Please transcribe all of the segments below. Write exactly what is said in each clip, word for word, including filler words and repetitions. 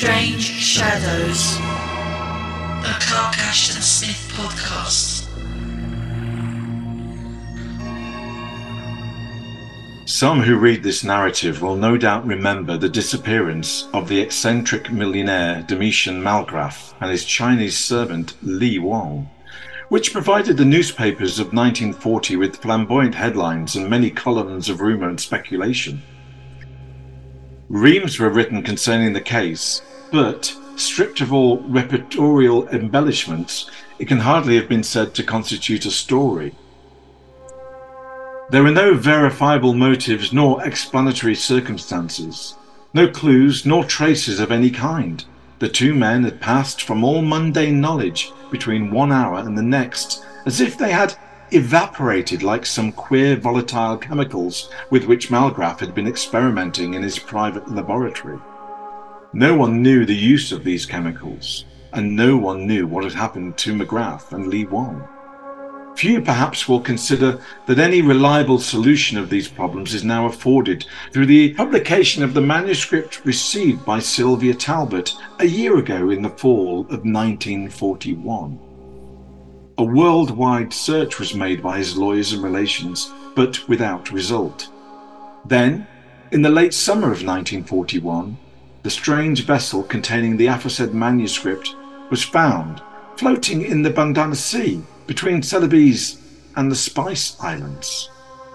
Strange Shadows, a Karkash and Smith podcast. Some who read this narrative will no doubt remember the disappearance of the eccentric millionaire Domitian Malgraf and his Chinese servant Li Wang, which provided the newspapers of nineteen forty with flamboyant headlines and many columns of rumour and speculation. Reams were written concerning the case, but, stripped of all repertorial embellishments, it can hardly have been said to constitute a story. There were no verifiable motives nor explanatory circumstances, no clues nor traces of any kind. The two men had passed from all mundane knowledge between one hour and the next, as if they had evaporated like some queer volatile chemicals with which Malgraf had been experimenting in his private laboratory. No one knew the use of these chemicals, and no one knew what had happened to Malgraf and Li Wang. Few perhaps will consider that any reliable solution of these problems is now afforded through the publication of the manuscript received by Sylvia Talbot a year ago in the fall of nineteen forty-one. A worldwide search was made by his lawyers and relations, but without result. Then, in the late summer of nineteen forty-one, the strange vessel containing the aforesaid manuscript was found floating in the Bandana Sea between Celebes and the Spice Islands.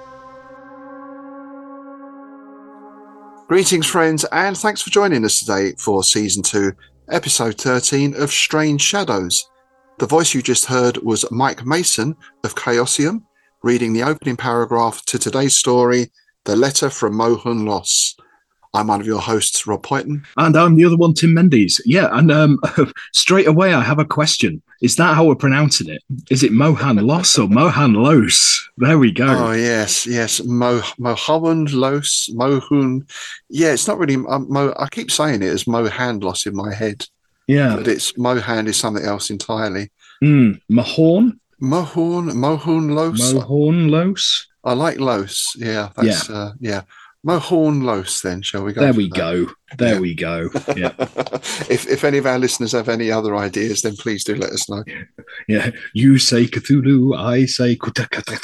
Greetings, friends, and thanks for joining us today for Season two, Episode thirteen of Strange Shadows. The voice you just heard was Mike Mason of Chaosium, reading the opening paragraph to today's story, The Letter from Mohun Loss. I'm one of your hosts, Rob Poyton. And I'm the other one, Tim Mendes. Yeah, and um, straight away I have a question. Is that how we're pronouncing it? Is it Mohan Loss or Mohan Los? There we go. Oh, yes, yes. Mo, Mohan Los, Mohun. Yeah, it's not really, um, Mo, I keep saying it as Mohan Loss in my head. Yeah. But it's Mohan is something else entirely. Mm, Mahorn? Mohun, Mohun Los. Mohorn Los? I like Los. Yeah, that's, yeah. Uh, yeah. Mohorn Los, then, shall we go? There we that? go. There yeah. we go. Yeah. if if any of our listeners have any other ideas, then please do let us know. Yeah. You say Cthulhu, I say Kutakata.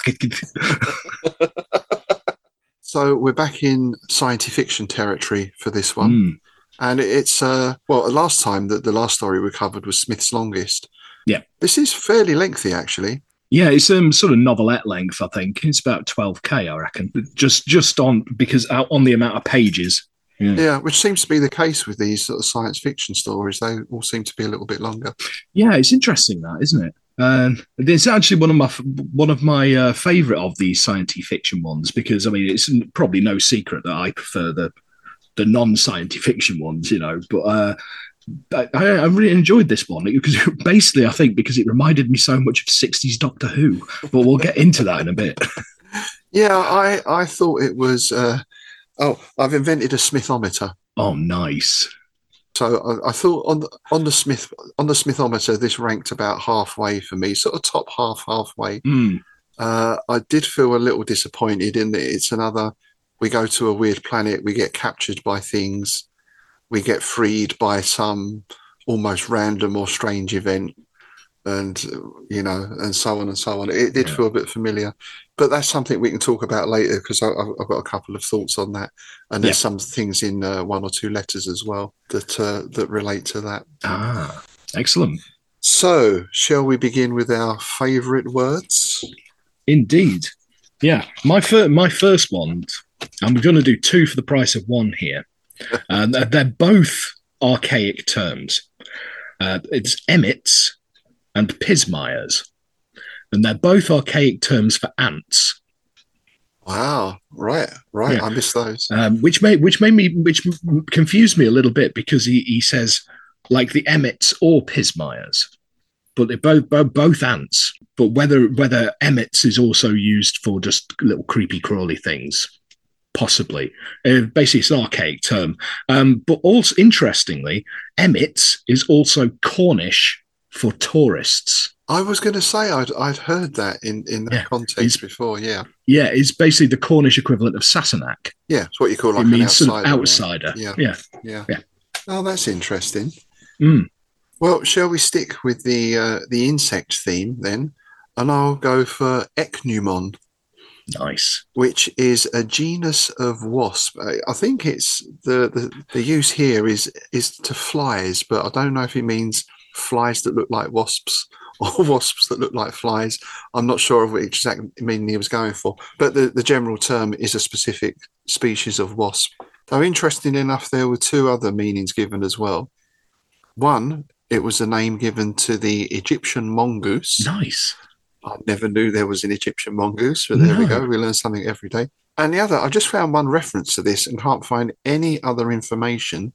So we're back in science fiction territory for this one. Mm. And it's, uh, well, last time, that the last story we covered was Smith's Longest. Yeah. This is fairly lengthy, actually. Yeah, it's um sort of novelette length, I think. It's about twelve K, I reckon. Just just on, because out on the amount of pages. Yeah. yeah, which seems to be the case with these sort of science fiction stories. They all seem to be a little bit longer. Yeah, it's interesting that, isn't it? Um, it's actually one of my one of my uh, favourite of these science fiction ones, because, I mean, it's probably no secret that I prefer the the non-science fiction ones, you know, but uh, I, I really enjoyed this one because basically I think because it reminded me so much of sixties Doctor Who, but we'll get into that in a bit. Yeah, I, I thought it was, uh, oh, I've invented a Smithometer. Oh, nice. So I, I thought on the, on the Smith on the Smithometer, this ranked about halfway for me, sort of top half, halfway. Mm. Uh, I did feel a little disappointed in that it's another, we go to a weird planet, we get captured by things, we get freed by some almost random or strange event, and, you know, and so on and so on. It did yeah. feel a bit familiar, but that's something we can talk about later, because I've got a couple of thoughts on that. And there's yeah. some things in uh, one or two letters as well that uh, that relate to that. Ah, excellent. So, shall we begin with our favourite words? Indeed. Yeah, my, fir- my first one, and we're going to do two for the price of one here. And they're both archaic terms. Uh, it's emmets and pismires, and they're both archaic terms for ants. Wow! Right, right. Yeah. I missed those. Um, which made which made me which confused me a little bit, because he, he says like the emmets or pismires, but they're both both, both ants. But whether whether emmets is also used for just little creepy crawly things. Possibly. Uh, basically, it's an archaic term. Um, but also, interestingly, emmets is also Cornish for tourists. I was going to say I'd I'd heard that in, in that yeah, context before, yeah. Yeah, it's basically the Cornish equivalent of Sassenach. Yeah, it's what you call like it an means outsider. Sort of outsider. Yeah. Yeah. Yeah. yeah. Oh, that's interesting. Mm, Well, shall we stick with the uh, the insect theme then? And I'll go for Echnumon, nice. which is a genus of wasp. I I think it's the, the the use here is is to flies, but I don't know if it means flies that look like wasps or wasps that look like flies. I'm not sure of which exact meaning he was going for, but the, the general term is a specific species of wasp. Though interesting enough, there were two other meanings given as well. One, it was a name given to the Egyptian mongoose. Nice. I never knew there was an Egyptian mongoose, but there we No. go. We learn something every day. And the other, I just found one reference to this and can't find any other information.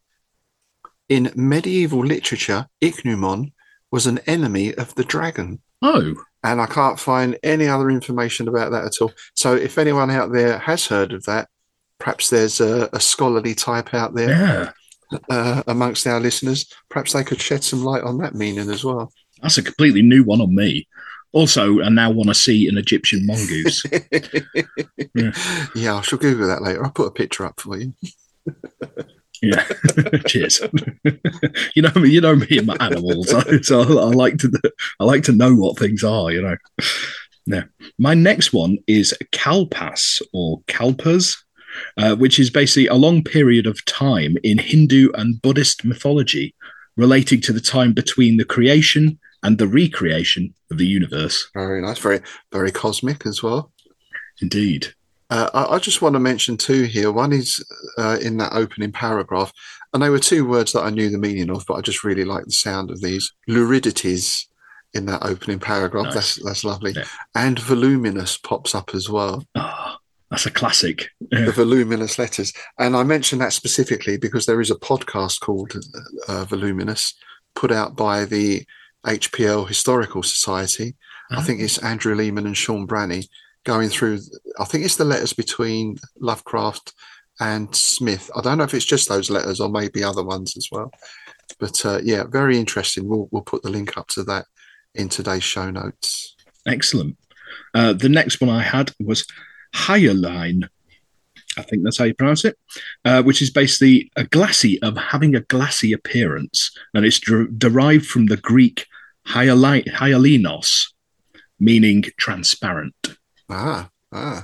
In medieval literature, Ichneumon was an enemy of the dragon. Oh, And I can't find any other information about that at all. So if anyone out there has heard of that, perhaps there's a, a scholarly type out there yeah. uh, amongst our listeners. Perhaps they could shed some light on that meaning as well. That's a completely new one on me. Also, I now want to see an Egyptian mongoose. yeah. yeah, I shall Google that later. I'll put a picture up for you. Yeah. Cheers. you know me. You know me and my animals. So I, I like to. I like to know what things are. You know. Yeah. My next one is Kalpas or Kalpas, uh, which is basically a long period of time in Hindu and Buddhist mythology relating to the time between the creation and the recreation of the universe. Very nice. Very, very cosmic as well. Indeed. Uh, I, I just want to mention two here. One is uh, in that opening paragraph, and they were two words that I knew the meaning of, but I just really like the sound of these. Luridities in that opening paragraph. Nice. That's that's lovely. Yeah. And voluminous pops up as well. Oh, that's a classic. The Yeah. voluminous letters. And I mention that specifically because there is a podcast called uh, Voluminous, put out by the H P L Historical Society. I think it's Andrew Lehman and Sean Branney going through, I think it's the letters between Lovecraft and Smith. I don't know if it's just those letters or maybe other ones as well. But uh, yeah, very interesting. We'll, we'll put the link up to that in today's show notes. Excellent. Uh, the next one I had was hyaline. I think that's how you pronounce it, uh, which is basically a glassy of having a glassy appearance. And it's der- derived from the Greek hyali- hyalinos, meaning transparent. Ah, ah.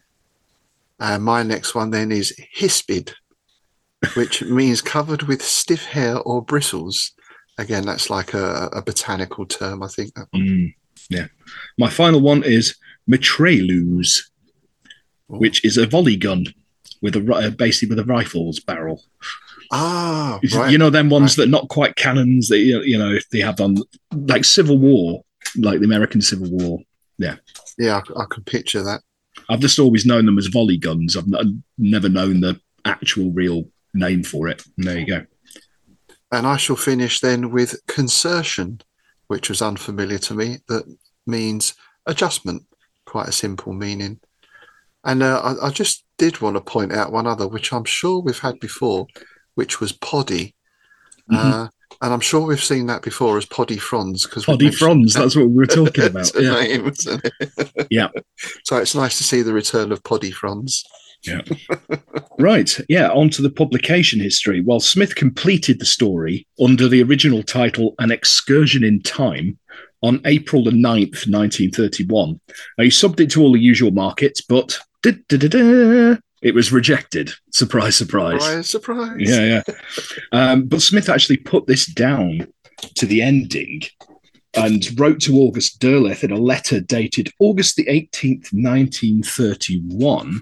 And my next one then is hispid, which means covered with stiff hair or bristles. Again, that's like a, a botanical term, I think. That one. Mm, yeah. My final one is mitrailleuse, which is a volley gun with a ri- uh, basically with a rifle's barrel. Ah, Is it- right. You know, them ones right. that not quite cannons that you you know they have on like Civil War, like the American Civil War. Yeah, Yeah, I, I can picture that. I've just always known them as volley guns. I've n- never known the actual real name for it. And there you go. And I shall finish then with concertion, which was unfamiliar to me. That means adjustment, quite a simple meaning. And uh, I, I just did want to point out one other, which I'm sure we've had before, which was poddy. Mhm. Uh, and I'm sure we've seen that before as poddy fronds. Poddy fronds, that's what we were talking about. That's the Yeah. name, isn't it? Yeah. So it's nice to see the return of poddy fronds. Yeah. Right. Yeah. On to the publication history. Well, Smith completed the story under the original title An Excursion in Time on April the ninth, nineteen thirty-one. Now, he subbed it to all the usual markets, but da-da-da-da, it was rejected. Surprise, surprise. Surprise, surprise. Yeah, yeah. Um, but Smith actually put this down to the ending and wrote to August Derleth in a letter dated August the eighteenth, nineteen thirty-one,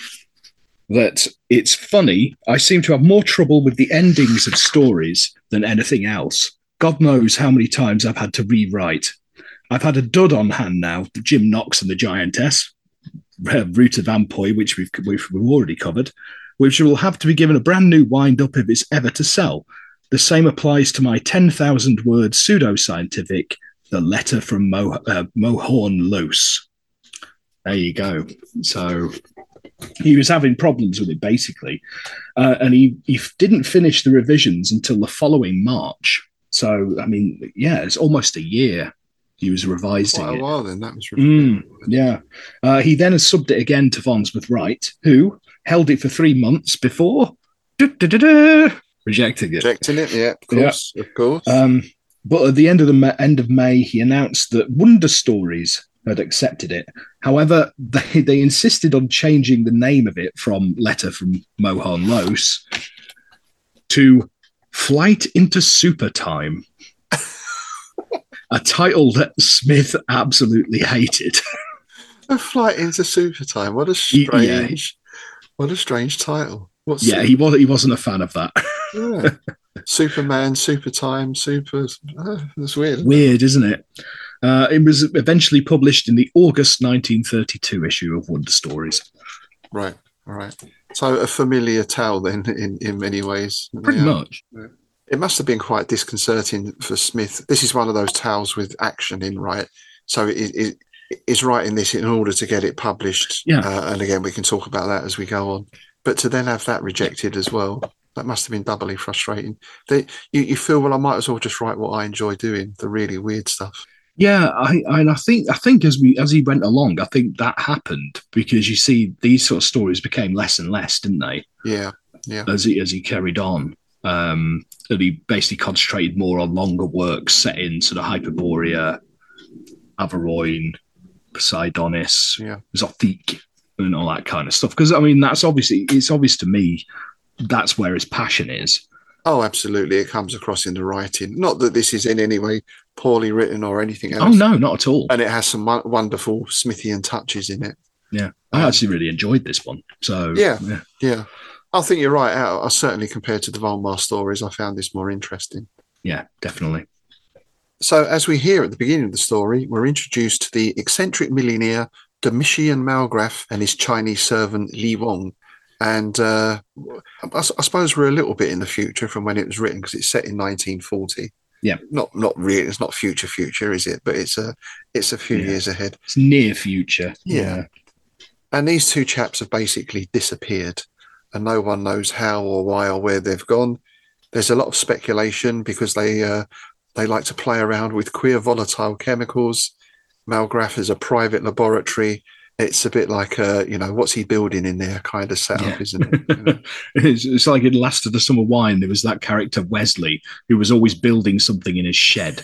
that it's funny, I seem to have more trouble with the endings of stories than anything else. God knows how many times I've had to rewrite. I've had a dud on hand now, the Jim Knox and the Giantess, uh, Root of Ampoi, which we've, we've, we've already covered, which will have to be given a brand new wind-up if it's ever to sell. The same applies to my ten thousand word pseudoscientific, The Letter from Mo, uh, Mohorn Luce. There you go. So he was having problems with it, basically. Uh, and he, he didn't finish the revisions until the following March. So, I mean, yeah, it's almost a year he was revising Quite a it. while then, that was Mm, yeah. Uh, he then subbed it again to Farnsworth Wright, who held it for three months before. Du-du-du-du, rejecting it. Rejecting it, yeah, of course, yeah. of course. Um, but at the end of the Ma- end of May, he announced that Wonder Stories had accepted it. However, they, they insisted on changing the name of it from Letter from Mohan Los to Flight into Super Time, a title that Smith absolutely hated. A Flight into Super Time. What a strange, yeah. what a strange title. What's yeah, he was he wasn't a fan of that. Yeah. Superman, Super Time, Super. Oh, that's weird. Isn't weird, it? isn't it? Uh, it was eventually published in the August nineteen thirty-two issue of Wonder Stories. Right, all right. So a familiar tale then, in, in many ways. Pretty yeah. much. Yeah. It must have been quite disconcerting for Smith. This is one of those tales with action in, right? So it, it, it's writing this in order to get it published. Yeah. Uh, and again, we can talk about that as we go on. But to then have that rejected as well, that must have been doubly frustrating. They, you, you feel, well, I might as well just write what I enjoy doing, the really weird stuff. Yeah, I, and I think I think as we as he went along, I think that happened because you see these sort of stories became less and less, didn't they? Yeah, yeah. As he as he carried on, um, and he basically concentrated more on longer works set in sort of Hyperborea, Averoigne, Poseidonis, yeah. Zothique, and all that kind of stuff. Because I mean, that's obviously it's obvious to me that's where his passion is. Oh, absolutely. It comes across in the writing. Not that this is in any way poorly written or anything else. Oh, no, not at all. And it has some wonderful Smithian touches in it. Yeah. I um, actually really enjoyed this one. So, yeah, yeah. Yeah. I think you're right. I, I certainly, compared to the Volmar stories, I found this more interesting. Yeah, definitely. So, as we hear at the beginning of the story, we're introduced to the eccentric millionaire Domitian Malgraf and his Chinese servant Li Wong. And uh, I, I suppose we're a little bit in the future from when it was written because it's set in nineteen forty. Yeah, not not really. It's not future future, is it? But it's a it's a few yeah. years ahead. It's near future. Yeah. yeah. And these two chaps have basically disappeared, and no one knows how or why or where they've gone. There's a lot of speculation because they uh, they like to play around with queer volatile chemicals. Malgraf is a private laboratory. It's a bit like, uh, you know, what's he building in there kind of setup, yeah. isn't it? You know? it's, it's like in Last of the Summer Wine, there was that character Wesley who was always building something in his shed.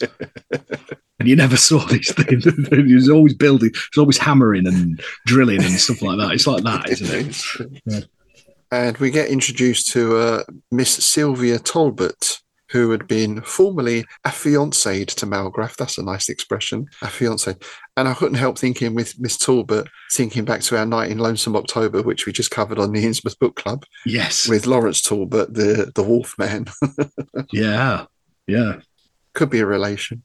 And you never saw these things. He was always building, he was always hammering and drilling and stuff like that. It's like that, isn't it? Yeah. And we get introduced to uh, Miss Sylvia Talbot, who had been formerly affianced to Malgraf. That's a nice expression, affianced. And I couldn't help thinking with Miss Talbot, thinking back to our night in Lonesome October, which we just covered on the Innsmouth Book Club. Yes. With Lawrence Talbot, the, the wolf man. yeah, yeah. Could be a relation.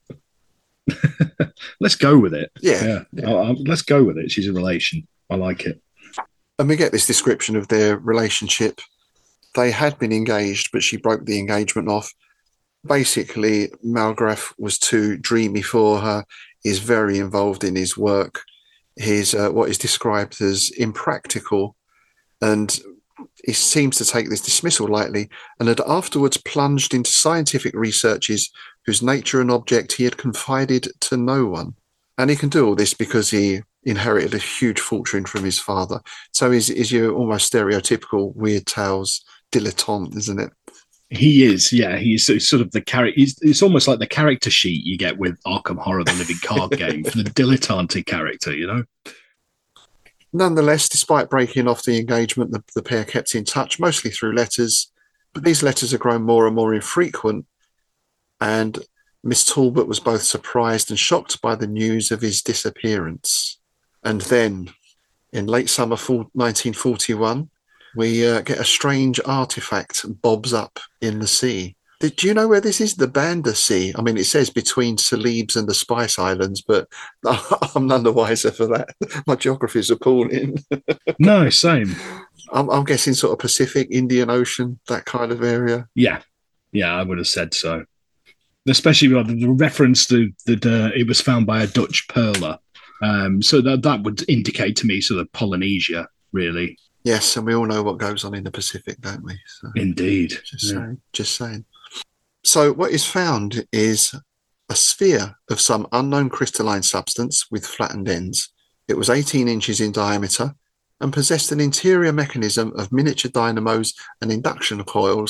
Let's go with it. Yeah. yeah. yeah. I'll, I'll, let's go with it. She's a relation. I like it. And we get this description of their relationship. They had been engaged, but she broke the engagement off. Basically, Malgraf was too dreamy for her. He's very involved in his work. He's uh, what is described as impractical, and he seems to take this dismissal lightly, and had afterwards plunged into scientific researches whose nature and object he had confided to no one. And he can do all this because he inherited a huge fortune from his father. So he's, he's your almost stereotypical Weird Tales dilettante, isn't it? He is, yeah. He's sort of the character. It's almost like the character sheet you get with Arkham Horror: The Living Card Game, for the dilettante character, you know. Nonetheless, despite breaking off the engagement, the, the pair kept in touch, mostly through letters. But these letters have grown more and more infrequent, and Miss Talbot was both surprised and shocked by the news of his disappearance. And then, in late summer nineteen forty-one, we uh, get a strange artifact bobs up in the sea. Did you know where this is? The Banda Sea. I mean, it says between Celebes and the Spice Islands, but I'm none the wiser for that. My geography is appalling. No, same. I'm, I'm guessing sort of Pacific, Indian Ocean, that kind of area. Yeah, yeah, I would have said so. Especially the, the reference to that uh, it was found by a Dutch pearler. Um, so that that would indicate to me sort of Polynesia, really. Yes, and we all know what goes on in the Pacific, don't we? So, indeed. Just yeah. saying. Just saying. So what is found is a sphere of some unknown crystalline substance with flattened ends. It was eighteen inches in diameter and possessed an interior mechanism of miniature dynamos and induction coils,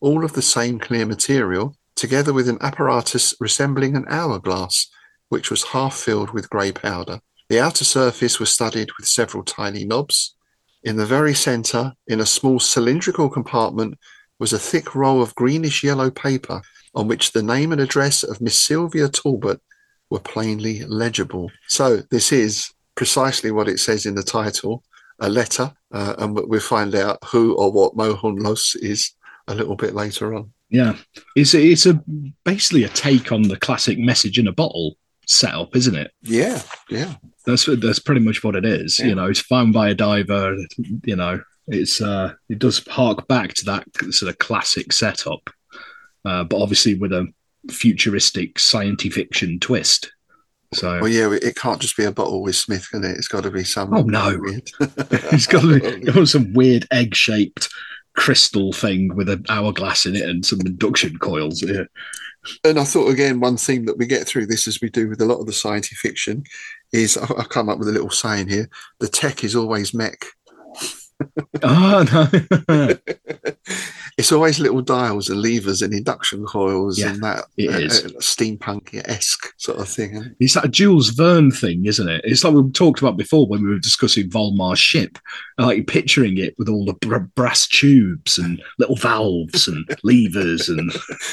all of the same clear material, together with an apparatus resembling an hourglass, which was half filled with grey powder. The outer surface was studded with several tiny knobs. In the very centre, in a small cylindrical compartment, was a thick roll of greenish-yellow paper on which the name and address of Miss Sylvia Talbot were plainly legible. So this is precisely what it says in the title, a letter, uh, and we'll find out who or what Mohan Los is a little bit later on. Yeah, it's a, it's a basically a take on the classic message in a bottle setup, isn't it? Yeah, yeah. That's that's pretty much what it is. Yeah. You know, it's found by a diver. You know, it's uh, it does hark back to that sort of classic setup, uh, but obviously with a futuristic science fiction twist. So, well, yeah, it can't just be a bottle with Smith, can it? It's got to be some. Oh no, weird. It's got to be got some weird egg-shaped crystal thing with an hourglass in it and some induction coils. Yeah. And I thought, again, one thing that we get through this, as we do with a lot of the science fiction, is I've come up with a little saying here: the tech is always mech. Oh no. It's always little dials and levers and induction coils, yeah, and that it uh, is. Uh, steampunk-esque sort of thing. It's that Jules Verne thing, isn't it? It's like we talked about before when we were discussing Volmar's ship, like picturing it with all the br- brass tubes and little valves and levers and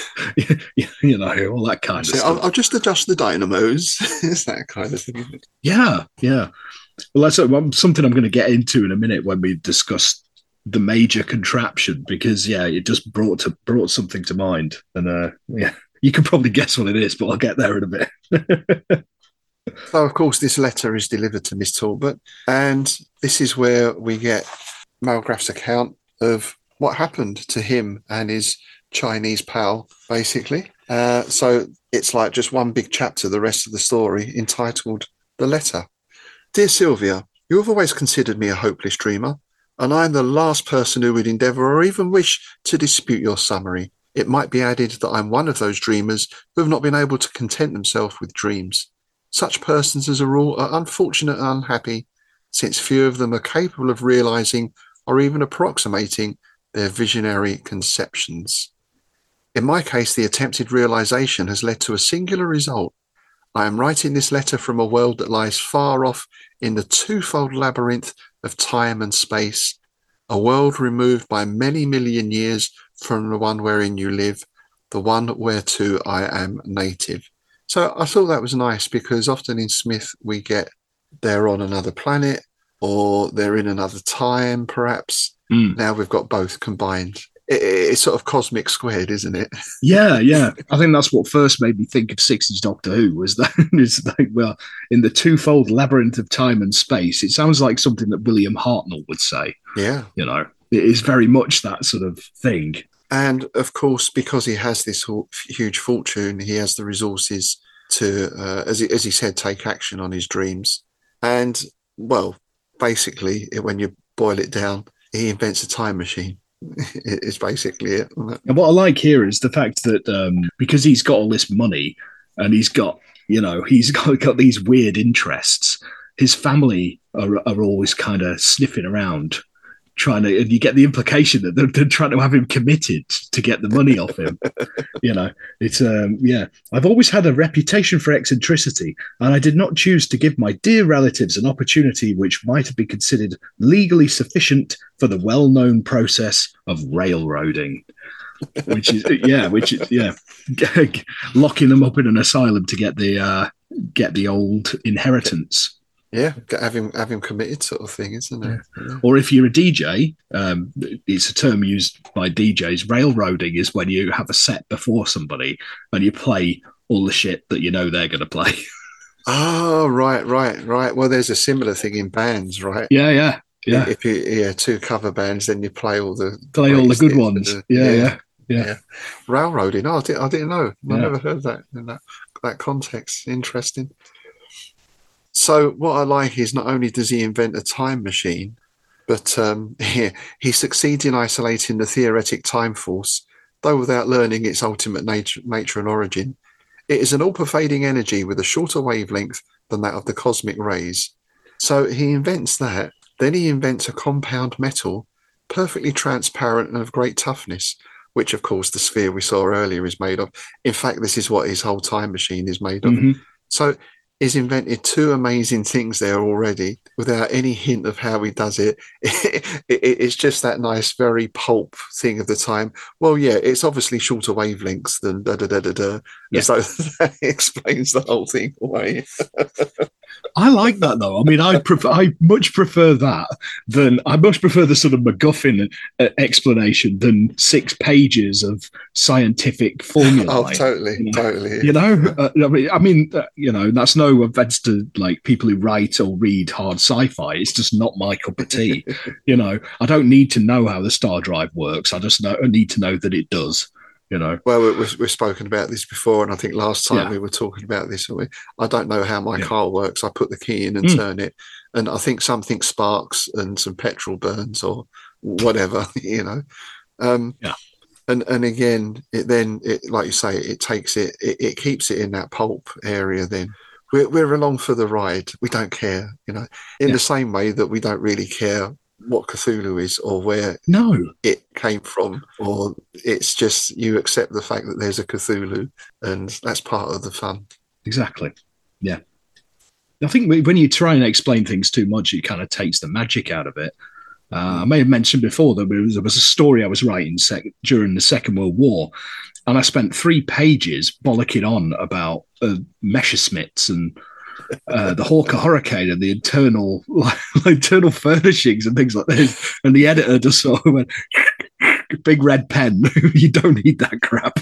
you know, all that kind So of stuff. I'll, I'll just adjust the dynamos. It's that kind of thing. Yeah, yeah. Well, that's something I'm going to get into in a minute when we discuss the major contraption, because yeah, it just brought to brought something to mind, and uh, yeah, you can probably guess what it is, but I'll get there in a bit. So, of course, this letter is delivered to Miss Talbot, and this is where we get Malgraff's account of what happened to him and his Chinese pal, basically. Uh, so it's like just one big chapter, the rest of the story, entitled "The Letter." Dear Sylvia, you have always considered me a hopeless dreamer, and I am the last person who would endeavour or even wish to dispute your summary. It might be added that I am one of those dreamers who have not been able to content themselves with dreams. Such persons, as a rule, are unfortunate and unhappy, since few of them are capable of realising or even approximating their visionary conceptions. In my case, the attempted realisation has led to a singular result. I am writing this letter from a world that lies far off in the twofold labyrinth of time and space, a world removed by many million years from the one wherein you live, the one whereto I am native. So I thought that was nice, because often in Smith we get they're on another planet or they're in another time, perhaps. Mm. Now we've got both combined. It's sort of cosmic squared, isn't it? Yeah, yeah. I think that's what first made me think of sixties Doctor Who, was that it's like, well, in the twofold labyrinth of time and space. It sounds like something that William Hartnell would say. Yeah. You know, it is very much that sort of thing. And of course, because he has this huge fortune, he has the resources to, uh, as, he, as he said, take action on his dreams. And, well, basically, when you boil it down, he invents a time machine. It's basically it. And what I like here is the fact that um, because he's got all this money and he's got, you know, he's got, got these weird interests, his family are, are always kind of sniffing around, trying to, and you get the implication that they're, they're trying to have him committed to get the money off him. You know, it's, um, yeah. I've always had a reputation for eccentricity, and I did not choose to give my dear relatives an opportunity which might have been considered legally sufficient for the well-known process of railroading. Which is, yeah, which is, yeah, locking them up in an asylum to get the, uh, get the old inheritance. Yeah, have him have him committed, sort of thing, isn't it? Yeah. Yeah. Or if you're a D J, um, it's a term used by D Js. Railroading is when you have a set before somebody and you play all the shit that you know they're going to play. Oh, right, right, right. Well, there's a similar thing in bands, right? Yeah, yeah, yeah. If you yeah two cover bands, then you play all the play all the good ones. The, yeah, yeah, yeah, yeah, yeah. Railroading. Oh, I didn't, I didn't know. I yeah. never heard that in that that context. Interesting. So what I like is not only does he invent a time machine, but um, he, he succeeds in isolating the theoretic time force, though without learning its ultimate nature, nature and origin. It is an all-pervading energy with a shorter wavelength than that of the cosmic rays. So he invents that. Then he invents a compound metal, perfectly transparent and of great toughness, which of course the sphere we saw earlier is made of. In fact, this is what his whole time machine is made of. Mm-hmm. So he's invented two amazing things there already without any hint of how he does it. it, it it's just that nice, very pulp thing of the time. Well, yeah, it's obviously shorter wavelengths than da da da da da. Yeah. So that explains the whole thing away. I like that though. I mean, I prefer, I much prefer that than I much prefer the sort of MacGuffin uh, explanation than six pages of scientific formulae. Oh, totally, you know? totally. You know, uh, I mean, I mean, uh, you know, that's no offense to like people who write or read hard sci-fi. It's just not my cup of tea. You know, I don't need to know how the star drive works. I just know, I need to know that it does. You know, well, we, we've spoken about this before, and I think last time yeah. we were talking about this. We, I don't know how my yeah. car works. I put the key in and mm. turn it, and I think something sparks and some petrol burns or whatever. You know, um, yeah. And and again, it then it like you say, it takes it, it, it keeps it in that pulp area. Then we're we're along for the ride. We don't care, you know, in yeah. the same way that we don't really care what Cthulhu is or where no it came from, or it's just you accept the fact that there's a Cthulhu, and that's part of the fun. Exactly. Yeah. I think when you try and explain things too much, it kind of takes the magic out of it. Uh, I may have mentioned before that there was, there was a story I was writing sec- during the Second World War, and I spent three pages bollocking on about uh, Messerschmitts and uh, the Hawker Hurricane and the internal like, internal furnishings and things like this. And the editor just sort of went, big red pen, you don't need that crap.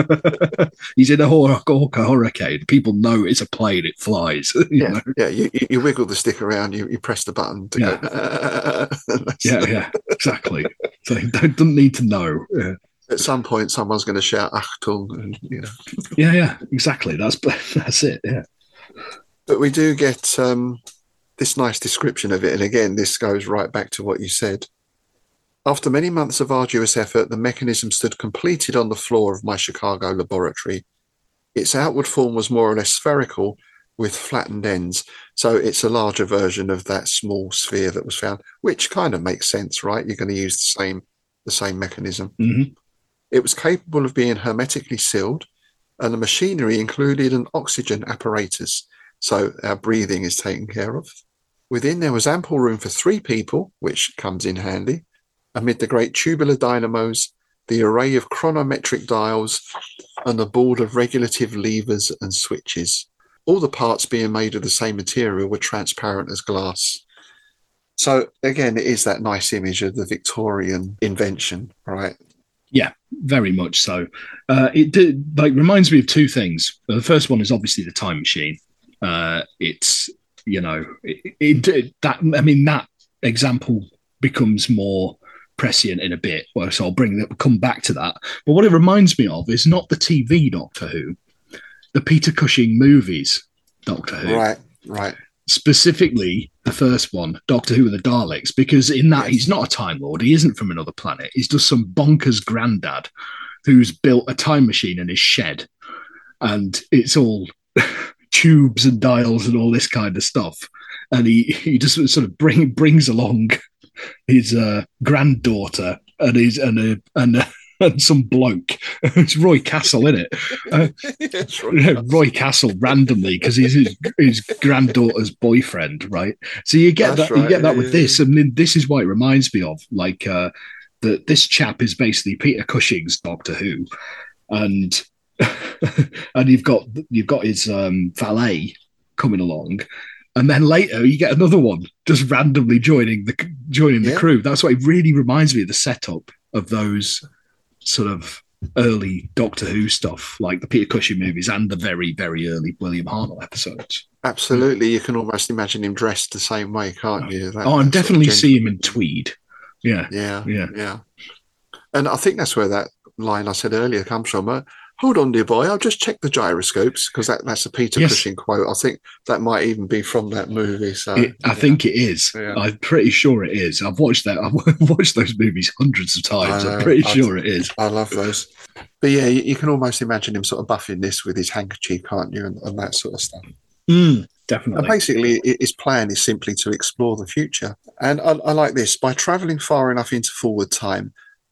He's in a Hawker Hurricane. People know it's a plane, it flies. You yeah, know? yeah. You, you wiggle the stick around, you, you press the button to yeah. go. yeah, yeah, exactly. So you don't, don't need to know. Yeah. At some point, someone's going to shout "Achtung!" and you know. Yeah, yeah, exactly. That's that's it. Yeah. But we do get um, this nice description of it, and again, this goes right back to what you said. After many months of arduous effort, the mechanism stood completed on the floor of my Chicago laboratory. Its outward form was more or less spherical with flattened ends. So it's a larger version of that small sphere that was found, which kind of makes sense, right? You're going to use the same, the same mechanism. Mm-hmm. It was capable of being hermetically sealed, and the machinery included an oxygen apparatus. So our breathing is taken care of. Within there was ample room for three people, which comes in handy. Amid the great tubular dynamos, the array of chronometric dials, and the board of regulative levers and switches. All the parts being made of the same material were transparent as glass. So again, it is that nice image of the Victorian invention, right? Yeah, very much so. Uh, it did, like reminds me of two things. The first one is obviously the time machine. Uh, it's you know it, it that I mean that example becomes more prescient in a bit, well, so I'll bring that, come back to that. But what it reminds me of is not the T V Doctor Who, the Peter Cushing movies Doctor Who. Right, right. Specifically, the first one, Doctor Who and the Daleks, because in that yes. he's not a Time Lord, he isn't from another planet. He's just some bonkers granddad who's built a time machine in his shed, and it's all tubes and dials and all this kind of stuff. And he, he just sort of bring, brings along his uh, granddaughter and his and a, and, a, and some bloke. It's Roy Castle, isn't it? Uh, yes, Roy, yeah, Roy Castle randomly because he's his, his granddaughter's boyfriend, right? So you get That's that right, you get that yeah, with yeah, this, and then this is what it reminds me of, like uh, that this chap is basically Peter Cushing's Doctor Who, and and you've got you've got his um, valet coming along. And then later you get another one just randomly joining the joining the yeah. crew. That's what it really reminds me of, the setup of those sort of early Doctor Who stuff, like the Peter Cushing movies and the very, very early William Hartnell episodes. Absolutely. You can almost imagine him dressed the same way, can't you? That, oh, and that definitely sort of see him in tweed. Yeah. Yeah. Yeah. Yeah. And I think that's where that line I said earlier comes from. Uh, Hold on, dear boy, I'll just check the gyroscopes, because that, that's a Peter yes. Cushing quote. I think that might even be from that movie. So it, I yeah. think it is. Yeah. I'm pretty sure it is. I've watched that. I've watched those movies hundreds of times. I'm pretty I, sure it is. I love those. But yeah, you, you can almost imagine him sort of buffing this with his handkerchief, can't you, and, and that sort of stuff. Mm, definitely. And basically, his plan is simply to explore the future. And I, I like this. By travelling far enough into forward time,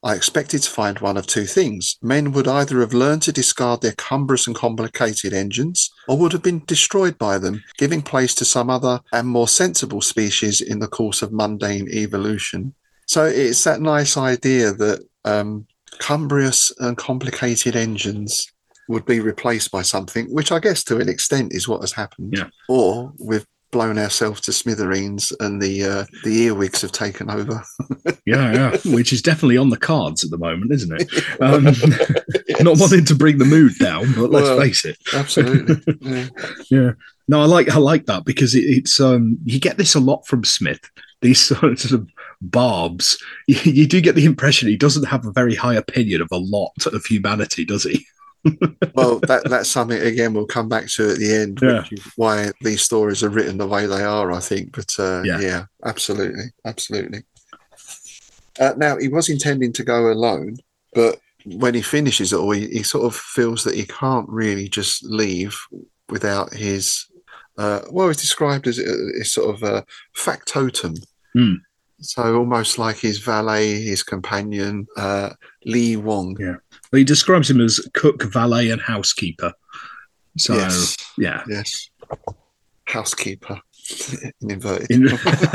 I expected to find one of two things. Men would either have learned to discard their cumbrous and complicated engines, or would have been destroyed by them, giving place to some other and more sensible species in the course of mundane evolution. So it's that nice idea that um, cumbrous and complicated engines would be replaced by something, which I guess to an extent is what has happened. Yeah. Or we've blown ourselves to smithereens and the uh, the earwigs have taken over. Yeah, yeah, which is definitely on the cards at the moment, isn't it? Um, Yes. Not wanting to bring the mood down, but let's Well, face it. Absolutely. Yeah. Yeah. No, I like I like that because it, it's um you get this a lot from Smith. These sorts of barbs. You, you do get the impression he doesn't have a very high opinion of a lot of humanity, does he? Well, that that's something again we'll come back to at the end, Yeah. which is why these stories are written the way they are, I think. But uh, Yeah. yeah. absolutely, absolutely. Uh, now he was intending to go alone, but when he finishes it all, he, he sort of feels that he can't really just leave without his. Uh, well, it's described as a, a sort of a factotum. Hmm. So almost like his valet, his companion, uh, Li Wong. Yeah. Well, he describes him as cook, valet, and housekeeper. So Yes. yeah. Yes. Housekeeper. In inverted. In-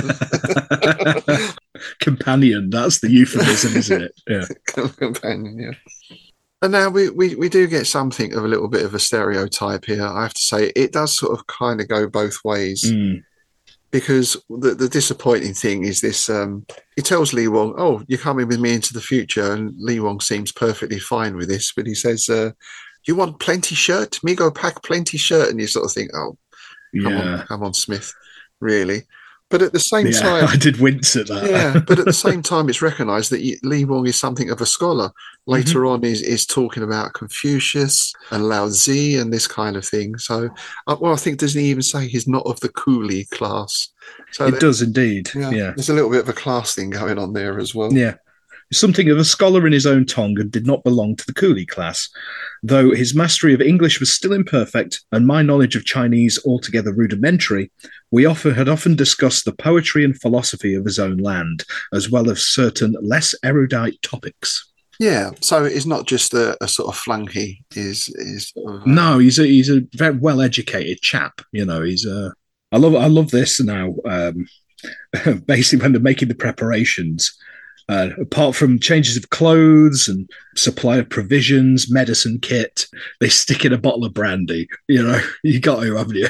Companion, that's the euphemism, isn't it? Yeah. Companion, yeah. And now we, we, we do get something of a little bit of a stereotype here. I have to say, it does sort of kind of go both ways. Mm. Because the, the disappointing thing is this, um, he tells Li Wong, oh, you're coming with me into the future. And Li Wong seems perfectly fine with this. But he says, uh, you want plenty shirt? Me go pack plenty shirt. And you sort of think, oh, come Yeah. on, come on, Smith, really. But at the same Yeah, time, I did wince at that. yeah, but at the same time, it's recognised that Li Wong is something of a scholar. Later on, is is talking about Confucius and Lao Tzu and this kind of thing. So, uh, well, I think doesn't he even say he's not of the coolie class? So It there- does indeed. yeah, Yeah. there's a little bit of a class thing going on there as well. Yeah. Something of a scholar in his own tongue and did not belong to the coolie class. Though his mastery of English was still imperfect and my knowledge of Chinese altogether rudimentary, we often had often discussed the poetry and philosophy of his own land, as well as certain less erudite topics. Yeah, so it's not just a, a sort of flunky. Is is sort of, uh, No, he's a he's a very well educated chap. You know, he's a. I love I love this now. Um, basically, when they're making the preparations, uh, apart from changes of clothes and supply of provisions, medicine kit, they stick in a bottle of brandy. You know, you got to, haven't you?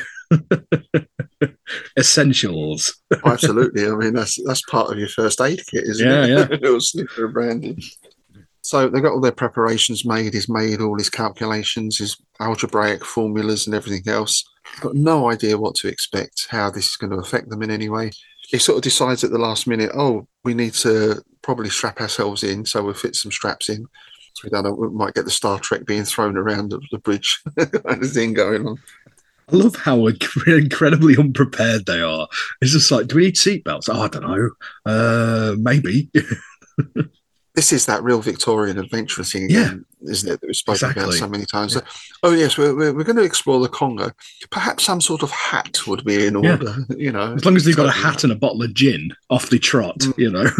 Essentials. Absolutely. I mean, that's that's part of your first aid kit, isn't Yeah, it? yeah. A little sniffer of brandy. So they've got all their preparations made. He's made all his calculations, his algebraic formulas and everything else. Got no idea what to expect, how this is going to affect them in any way. He sort of decides at the last minute, oh, we need to probably strap ourselves in, so we'll fit some straps in. So we don't know, we might get the Star Trek being thrown around the, the bridge kind of thing going on. I love how inc- incredibly unprepared they are. It's just like, do we need seatbelts? Oh, I don't know. Uh, maybe. This is that real Victorian adventure thing again, isn't it, that we've spoken about Exactly. so many times. So, oh, yes, we're, we're, we're going to explore the Congo. Perhaps some sort of hat would be in Yeah. order, you know. As long as they've got a Totally. hat and a bottle of gin off the trot, Mm. you know.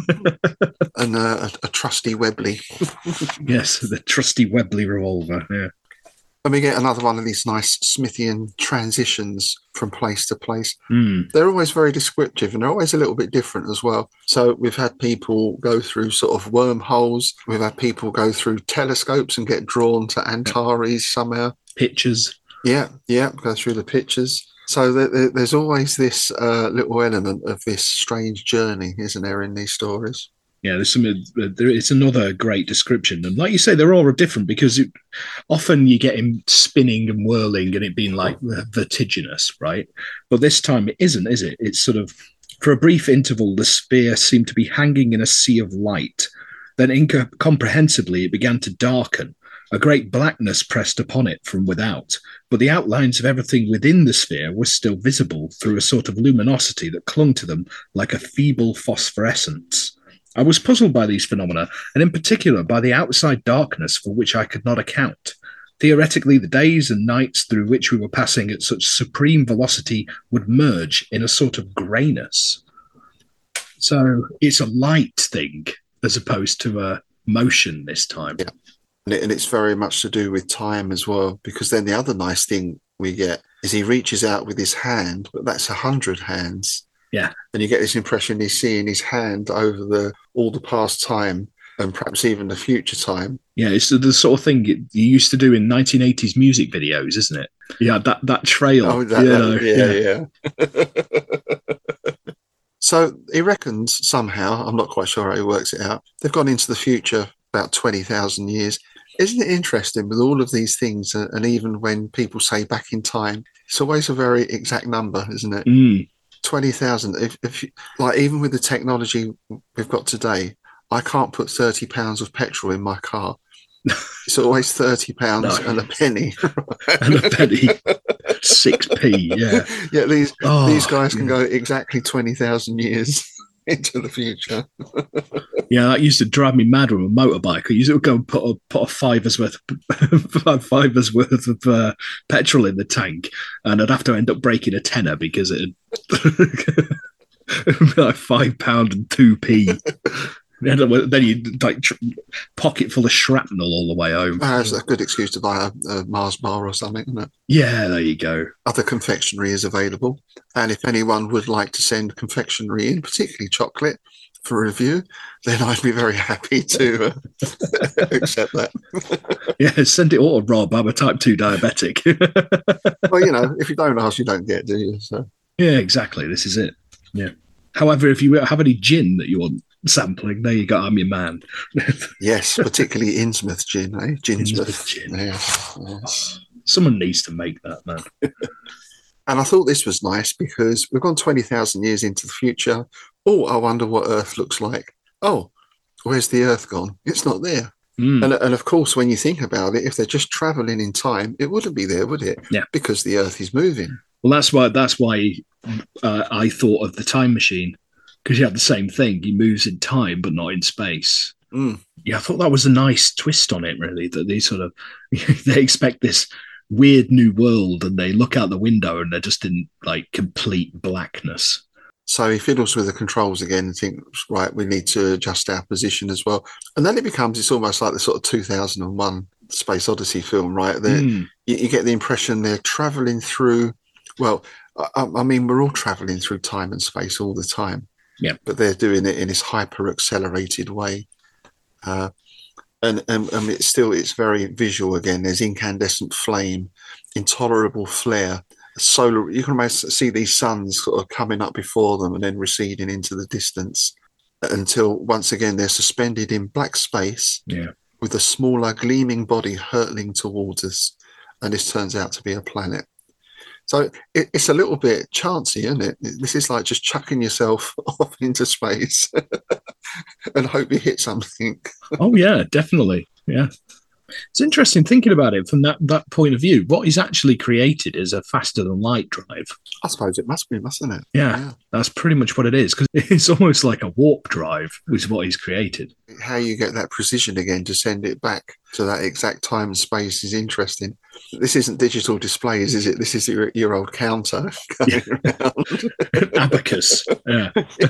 And uh, a, a trusty Webley. Yes, the trusty Webley revolver. Yeah. And we get another one of these nice Smithian transitions from place to place. Mm. They're always very descriptive and they're always a little bit different as well. So we've had people go through sort of wormholes. We've had people go through telescopes and get drawn to Antares somehow. Pictures. Yeah, yeah, go through the pictures. So there, there, there's always this uh, little element of this strange journey, isn't there, in these stories? Yeah, there's some. Uh, there, it's another great description, and like you say, they're all different because it, often you get him spinning and whirling, and it being like vertiginous, right? But this time it isn't, is it? It's sort of for a brief interval, the sphere seemed to be hanging in a sea of light. Then, incomprehensibly, it began to darken. A great blackness pressed upon it from without, but the outlines of everything within the sphere were still visible through a sort of luminosity that clung to them like a feeble phosphorescence. I was puzzled by these phenomena, and in particular by the outside darkness for which I could not account. Theoretically, the days and nights through which we were passing at such supreme velocity would merge in a sort of greyness. So it's a light thing as opposed to a motion this time. Yeah. And, it, and it's very much to do with time as well, because then the other nice thing we get is he reaches out with his hand, but that's a hundred hands. Yeah. And you get this impression he's seeing his hand over the all the past time and perhaps even the future time. Yeah, it's the, the sort of thing you used to do in nineteen eighties music videos, isn't it? Yeah, that, that trail. Oh, that, you that, know, yeah, yeah. yeah. So he reckons somehow, I'm not quite sure how he works it out, they've gone into the future about twenty thousand years. Isn't it interesting with all of these things, uh, and even when people say back in time, it's always a very exact number, isn't it? Mm. twenty thousand. If, if you, like, even with the technology we've got today, I can't put thirty pounds of petrol in my car. It's always thirty pounds No. and a penny. And a penny. six p, yeah. Yeah, these Oh, these guys can yeah. go exactly twenty thousand years into the future. Yeah, that used to drive me mad with a motorbike. I used to go and put a, put a fiver's worth of, fiver's worth of uh, petrol in the tank, and I'd have to end up breaking a tenner because it would be like five pound and two p. Then you like tr- pocket full of shrapnel all the way home. Uh, it's a good excuse to buy a, a Mars bar or something, isn't it? Yeah, there you go. Other confectionery is available. And if anyone would like to send confectionery in, particularly chocolate, for review, then I'd be very happy to uh, accept that. Yeah, send it all to Rob. I'm a type two diabetic. Well, you know, if you don't ask, you don't get, do you? So Yeah, exactly. This is it. Yeah. However, if you have any gin that you want sampling, there you go. I'm your man. yes, particularly Innsmouth gin, eh? Ginsmouth. Innsmouth gin. Yes, yes. Someone needs to make that, man. And I thought this was nice because we've gone twenty thousand years into the future. Oh, I wonder what Earth looks like. Oh, where's the Earth gone? It's not there. Mm. And, and of course, when you think about it, if they're just travelling in time, it wouldn't be there, would it? Yeah. Because the Earth is moving. Well, that's why. That's why uh, I thought of the time machine, because you have the same thing. He moves in time, but not in space. Mm. Yeah, I thought that was a nice twist on it. Really, that they sort of they expect this weird new world, and they look out the window, and they're just in like complete blackness. So he fiddles with the controls again and thinks, right, we need to adjust our position as well. And then it becomes, it's almost like the sort of two thousand one Space Odyssey film, right? Mm. You, you get the impression they're traveling through, well, I, I mean, we're all traveling through time and space all the time. Yeah. But they're doing it in this hyper accelerated way. Uh, and, and, and it's still, it's very visual again. There's incandescent flame, intolerable flare. Solar, you can almost see these suns sort of coming up before them and then receding into the distance until once again they're suspended in black space. Yeah. With a smaller gleaming body hurtling towards us, and this turns out to be a planet. So it, it's a little bit chancy, isn't it? This is like just chucking yourself off into space and hope you hit something. Oh yeah, definitely. Yeah. It's interesting thinking about it from that, that point of view. What is actually created is a faster than light drive. I suppose it must be, mustn't it? Yeah, yeah. That's pretty much what it is, because it's almost like a warp drive, which is what he's created. How you get that precision again to send it back to that exact time and space is interesting. This isn't digital displays, is it? This is your, your old counter going Yeah. around. Abacus. Yeah.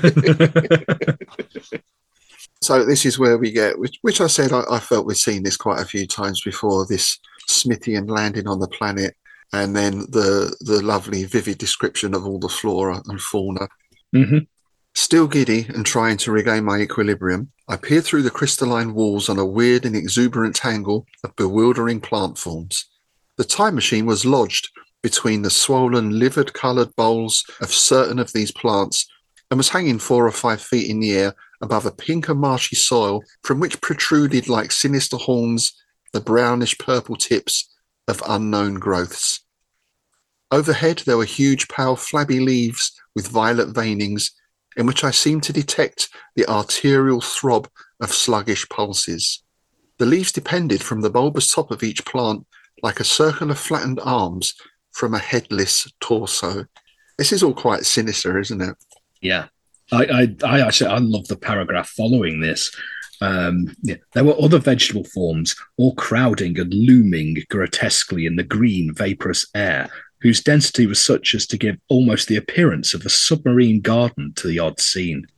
So this is where we get, which, which I said I, I felt we'd seen this quite a few times before, this Smithian landing on the planet, and then the the lovely vivid description of all the flora and fauna. Mm-hmm. Still giddy and trying to regain my equilibrium, I peered through the crystalline walls on a weird and exuberant tangle of bewildering plant forms. The time machine was lodged between the swollen, livid-coloured bowls of certain of these plants and was hanging four or five feet in the air above a pink and marshy soil from which protruded like sinister horns the brownish-purple tips of unknown growths. Overhead there were huge, pale, flabby leaves with violet veinings in which I seemed to detect the arterial throb of sluggish pulses. The leaves depended from the bulbous top of each plant like a circle of flattened arms from a headless torso. This is all quite sinister, isn't it? Yeah. I, I, I actually, I love the paragraph following this. Um, yeah, there were other vegetable forms, all crowding and looming grotesquely in the green, vaporous air, whose density was such as to give almost the appearance of a submarine garden to the odd scene.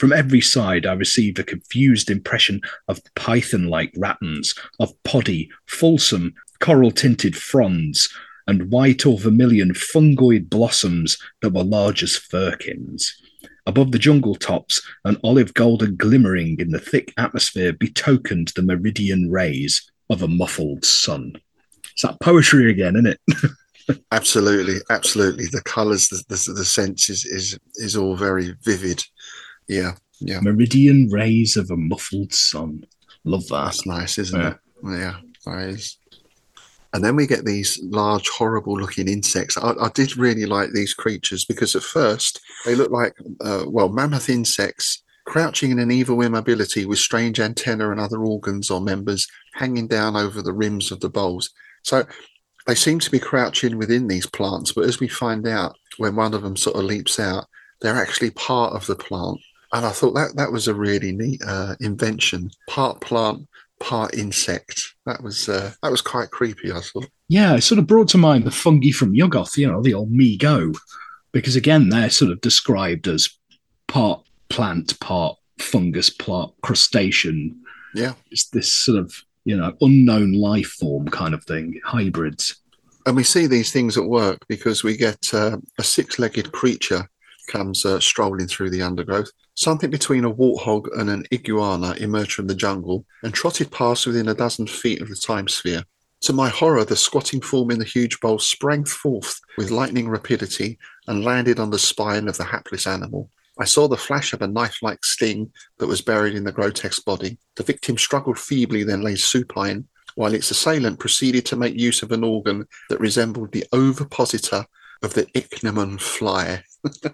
From every side, I receive a confused impression of python-like ratans, of poddy, fulsome, coral-tinted fronds, and white or vermilion fungoid blossoms that were large as firkins. Above the jungle tops, an olive golden glimmering in the thick atmosphere betokened the meridian rays of a muffled sun. It's that poetry again, isn't it? Absolutely, absolutely. The colours, the, the, the sense is, is, is all very vivid. Yeah, yeah. Meridian rays of a muffled sun. Love that. That's nice, isn't Yeah. it? Yeah, that is. And then we get these large, horrible-looking insects. I, I did really like these creatures because at first they look like, uh, well, mammoth insects crouching in an evil immobility with strange antennae and other organs or members hanging down over the rims of the bowls. So they seem to be crouching within these plants, but as we find out when one of them sort of leaps out, they're actually part of the plant. And I thought that that was a really neat uh, invention. Part plant, part insect. That was uh, that was quite creepy, I thought. Yeah, it sort of brought to mind the fungi from Yuggoth, you know, the old Mi-Go, because again, they're sort of described as part plant, part fungus, part crustacean. Yeah. It's this sort of, you know, unknown life form kind of thing, hybrids. And we see these things at work because we get uh, a six-legged creature comes uh, strolling through the undergrowth. Something between a warthog and an iguana emerged from the jungle and trotted past within a dozen feet of the time sphere. To my horror, the squatting form in the huge bowl sprang forth with lightning rapidity and landed on the spine of the hapless animal. I saw the flash of a knife-like sting that was buried in the grotesque body. The victim struggled feebly, then lay supine, while its assailant proceeded to make use of an organ that resembled the ovipositor of the ichneumon fly.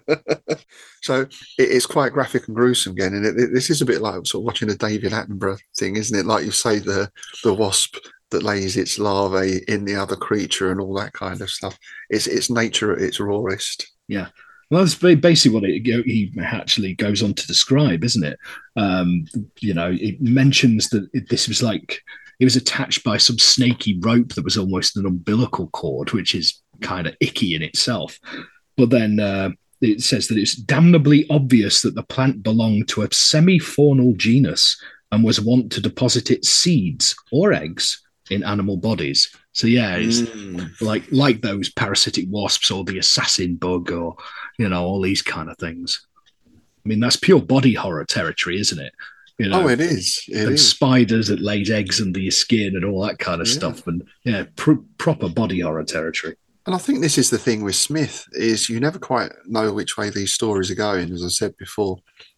So it is quite graphic and gruesome again, and it, it, this is a bit like sort of watching a David Attenborough thing, isn't it? Like you say, the the wasp that lays its larvae in the other creature and all that kind of stuff. It's it's nature at its rawest. Yeah. Well, that's basically what it, he actually goes on to describe, isn't it? Um, you know, it mentions that it, this was like, it was attached by some snaky rope that was almost an umbilical cord, which is kind of icky in itself. But then uh, it says that it's damnably obvious that the plant belonged to a semi-faunal genus and was wont to deposit its seeds or eggs in animal bodies. So yeah, it's Mm. like like those parasitic wasps or the assassin bug or, you know, all these kind of things. I mean, that's pure body horror territory, isn't it? You know, Oh, it is. It and is. spiders that lays eggs under your skin and all that kind of Yeah. stuff. And yeah, pr- proper body horror territory. And I think this is the thing with Smith, is you never quite know which way these stories are going, as I said before.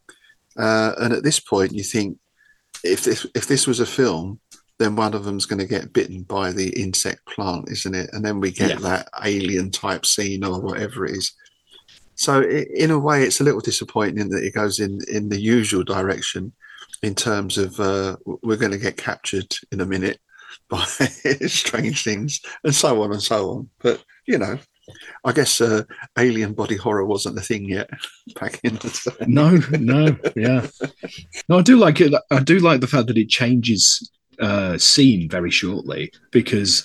Uh, and at this point, you think, if this, if this was a film, then one of them's going to get bitten by the insect plant, isn't it? And then we get Yeah. that alien type scene or whatever it is. So i in a way, it's a little disappointing that it goes in, in the usual direction in terms of uh, we're going to get captured in a minute by strange things and so on and so on. But, you know, I guess uh, alien body horror wasn't a thing yet back in the day. No, no, yeah. No, I do like it. I do like the fact that it changes uh, scene very shortly, because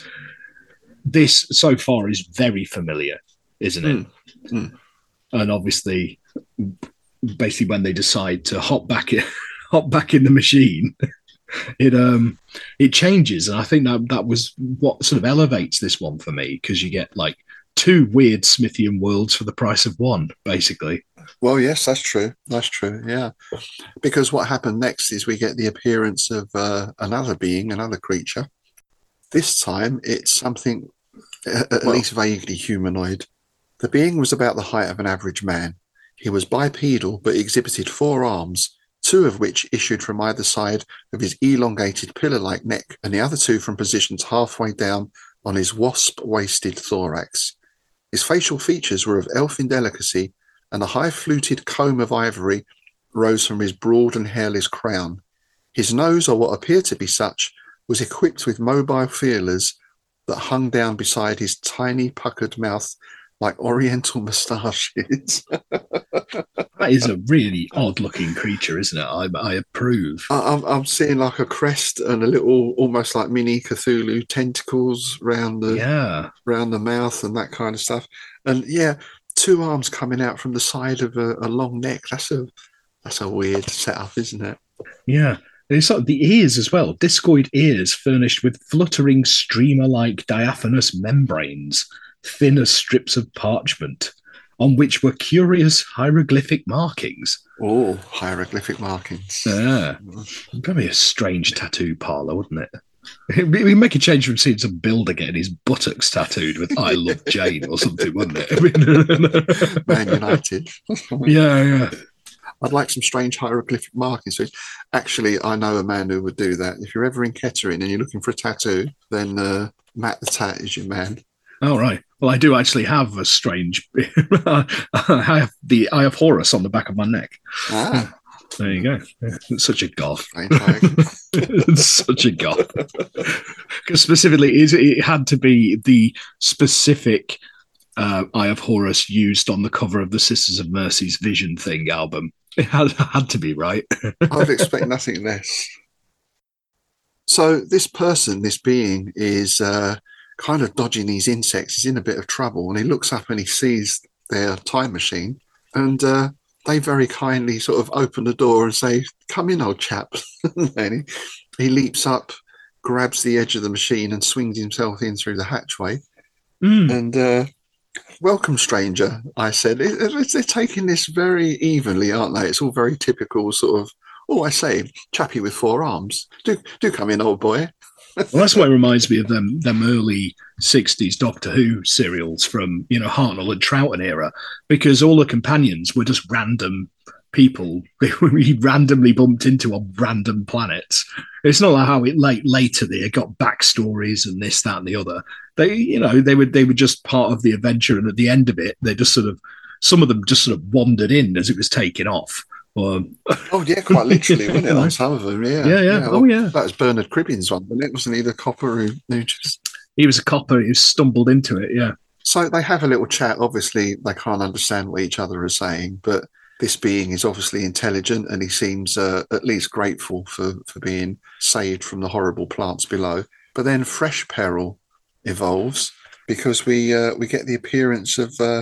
this so far is very familiar, isn't it? Mm, mm. And obviously, basically, when they decide to hop back in, hop back in the machine, it um it changes, and I think that that was what sort of elevates this one for me, because you get like two weird Smithian worlds for the price of one, basically. Well, yes, that's true. That's true. Yeah. Because what happened next is we get the appearance of uh, another being, another creature. This time it's something at, at Well- least vaguely humanoid. The being was about the height of an average man. He was bipedal but exhibited four arms, two of which issued from either side of his elongated pillar-like neck, and the other two from positions halfway down on his wasp-waisted thorax. His facial features were of elfin delicacy, and a high fluted comb of ivory rose from his broad and hairless crown. His nose, or what appeared to be such, was equipped with mobile feelers that hung down beside his tiny puckered mouth like oriental moustaches. That is a really odd-looking creature, isn't it? I, I approve. I- I'm, I'm seeing like a crest and a little, almost like mini Cthulhu tentacles round the Yeah, round the mouth and that kind of stuff. And yeah, two arms coming out from the side of a, a long neck. That's a That's a weird setup, isn't it? Yeah. It's sort of the ears as well. Discoid ears furnished with fluttering streamer-like diaphanous membranes, thin as strips of parchment, on which were curious hieroglyphic markings. Oh, hieroglyphic markings. Yeah. That'd be a strange tattoo parlor, wouldn't it? We make a change from seeing some builder getting his buttocks tattooed with "I love Jane" or something, wouldn't it? Man United. Yeah, yeah. I'd like some strange hieroglyphic markings. Actually, I know a man who would do that. If you're ever in Kettering and you're looking for a tattoo, then uh, Matt the Tat is your man. Oh, right. Well, I do actually have a strange... I have the Eye of Horus on the back of my neck. Ah. There you go. It's such a goth. It's such a goth. Because specifically, it had to be the specific uh, Eye of Horus used on the cover of the Sisters of Mercy's Vision Thing album. It had, had to be, right? I'd expect nothing less. So this person, this being, is uh, kind of dodging these insects. He's in a bit of trouble, and he looks up and he sees their time machine, and uh, they very kindly sort of open the door and say, "Come in, old chap." And he, he leaps up, grabs the edge of the machine and swings himself in through the hatchway. Mm. And uh, "Welcome, stranger," I said. It, it, they're taking this very evenly, aren't they? It's all very typical sort of, "Oh, I say, chappy with four arms. Do do come in, old boy." Well, that's what reminds me of them them early sixties Doctor Who serials from, you know, Hartnell and Troughton era, because all the companions were just random people we randomly bumped into on random planets. It's not like how it late later they got backstories and this, that, and the other. They, you know, they were they were just part of the adventure, and at the end of it, they just sort of some of them just sort of wandered in as it was taking off. Or, oh yeah, quite literally, wasn't it? On some of them, yeah, yeah, yeah. yeah. Oh yeah, that was Bernard Cribbins' one, but it wasn't he the copper who, who just he was a copper who stumbled into it. Yeah. So they have a little chat. Obviously, they can't understand what each other are saying, but this being is obviously intelligent, and he seems uh, at least grateful for for being saved from the horrible plants below. But then fresh peril evolves because we uh, we get the appearance of uh,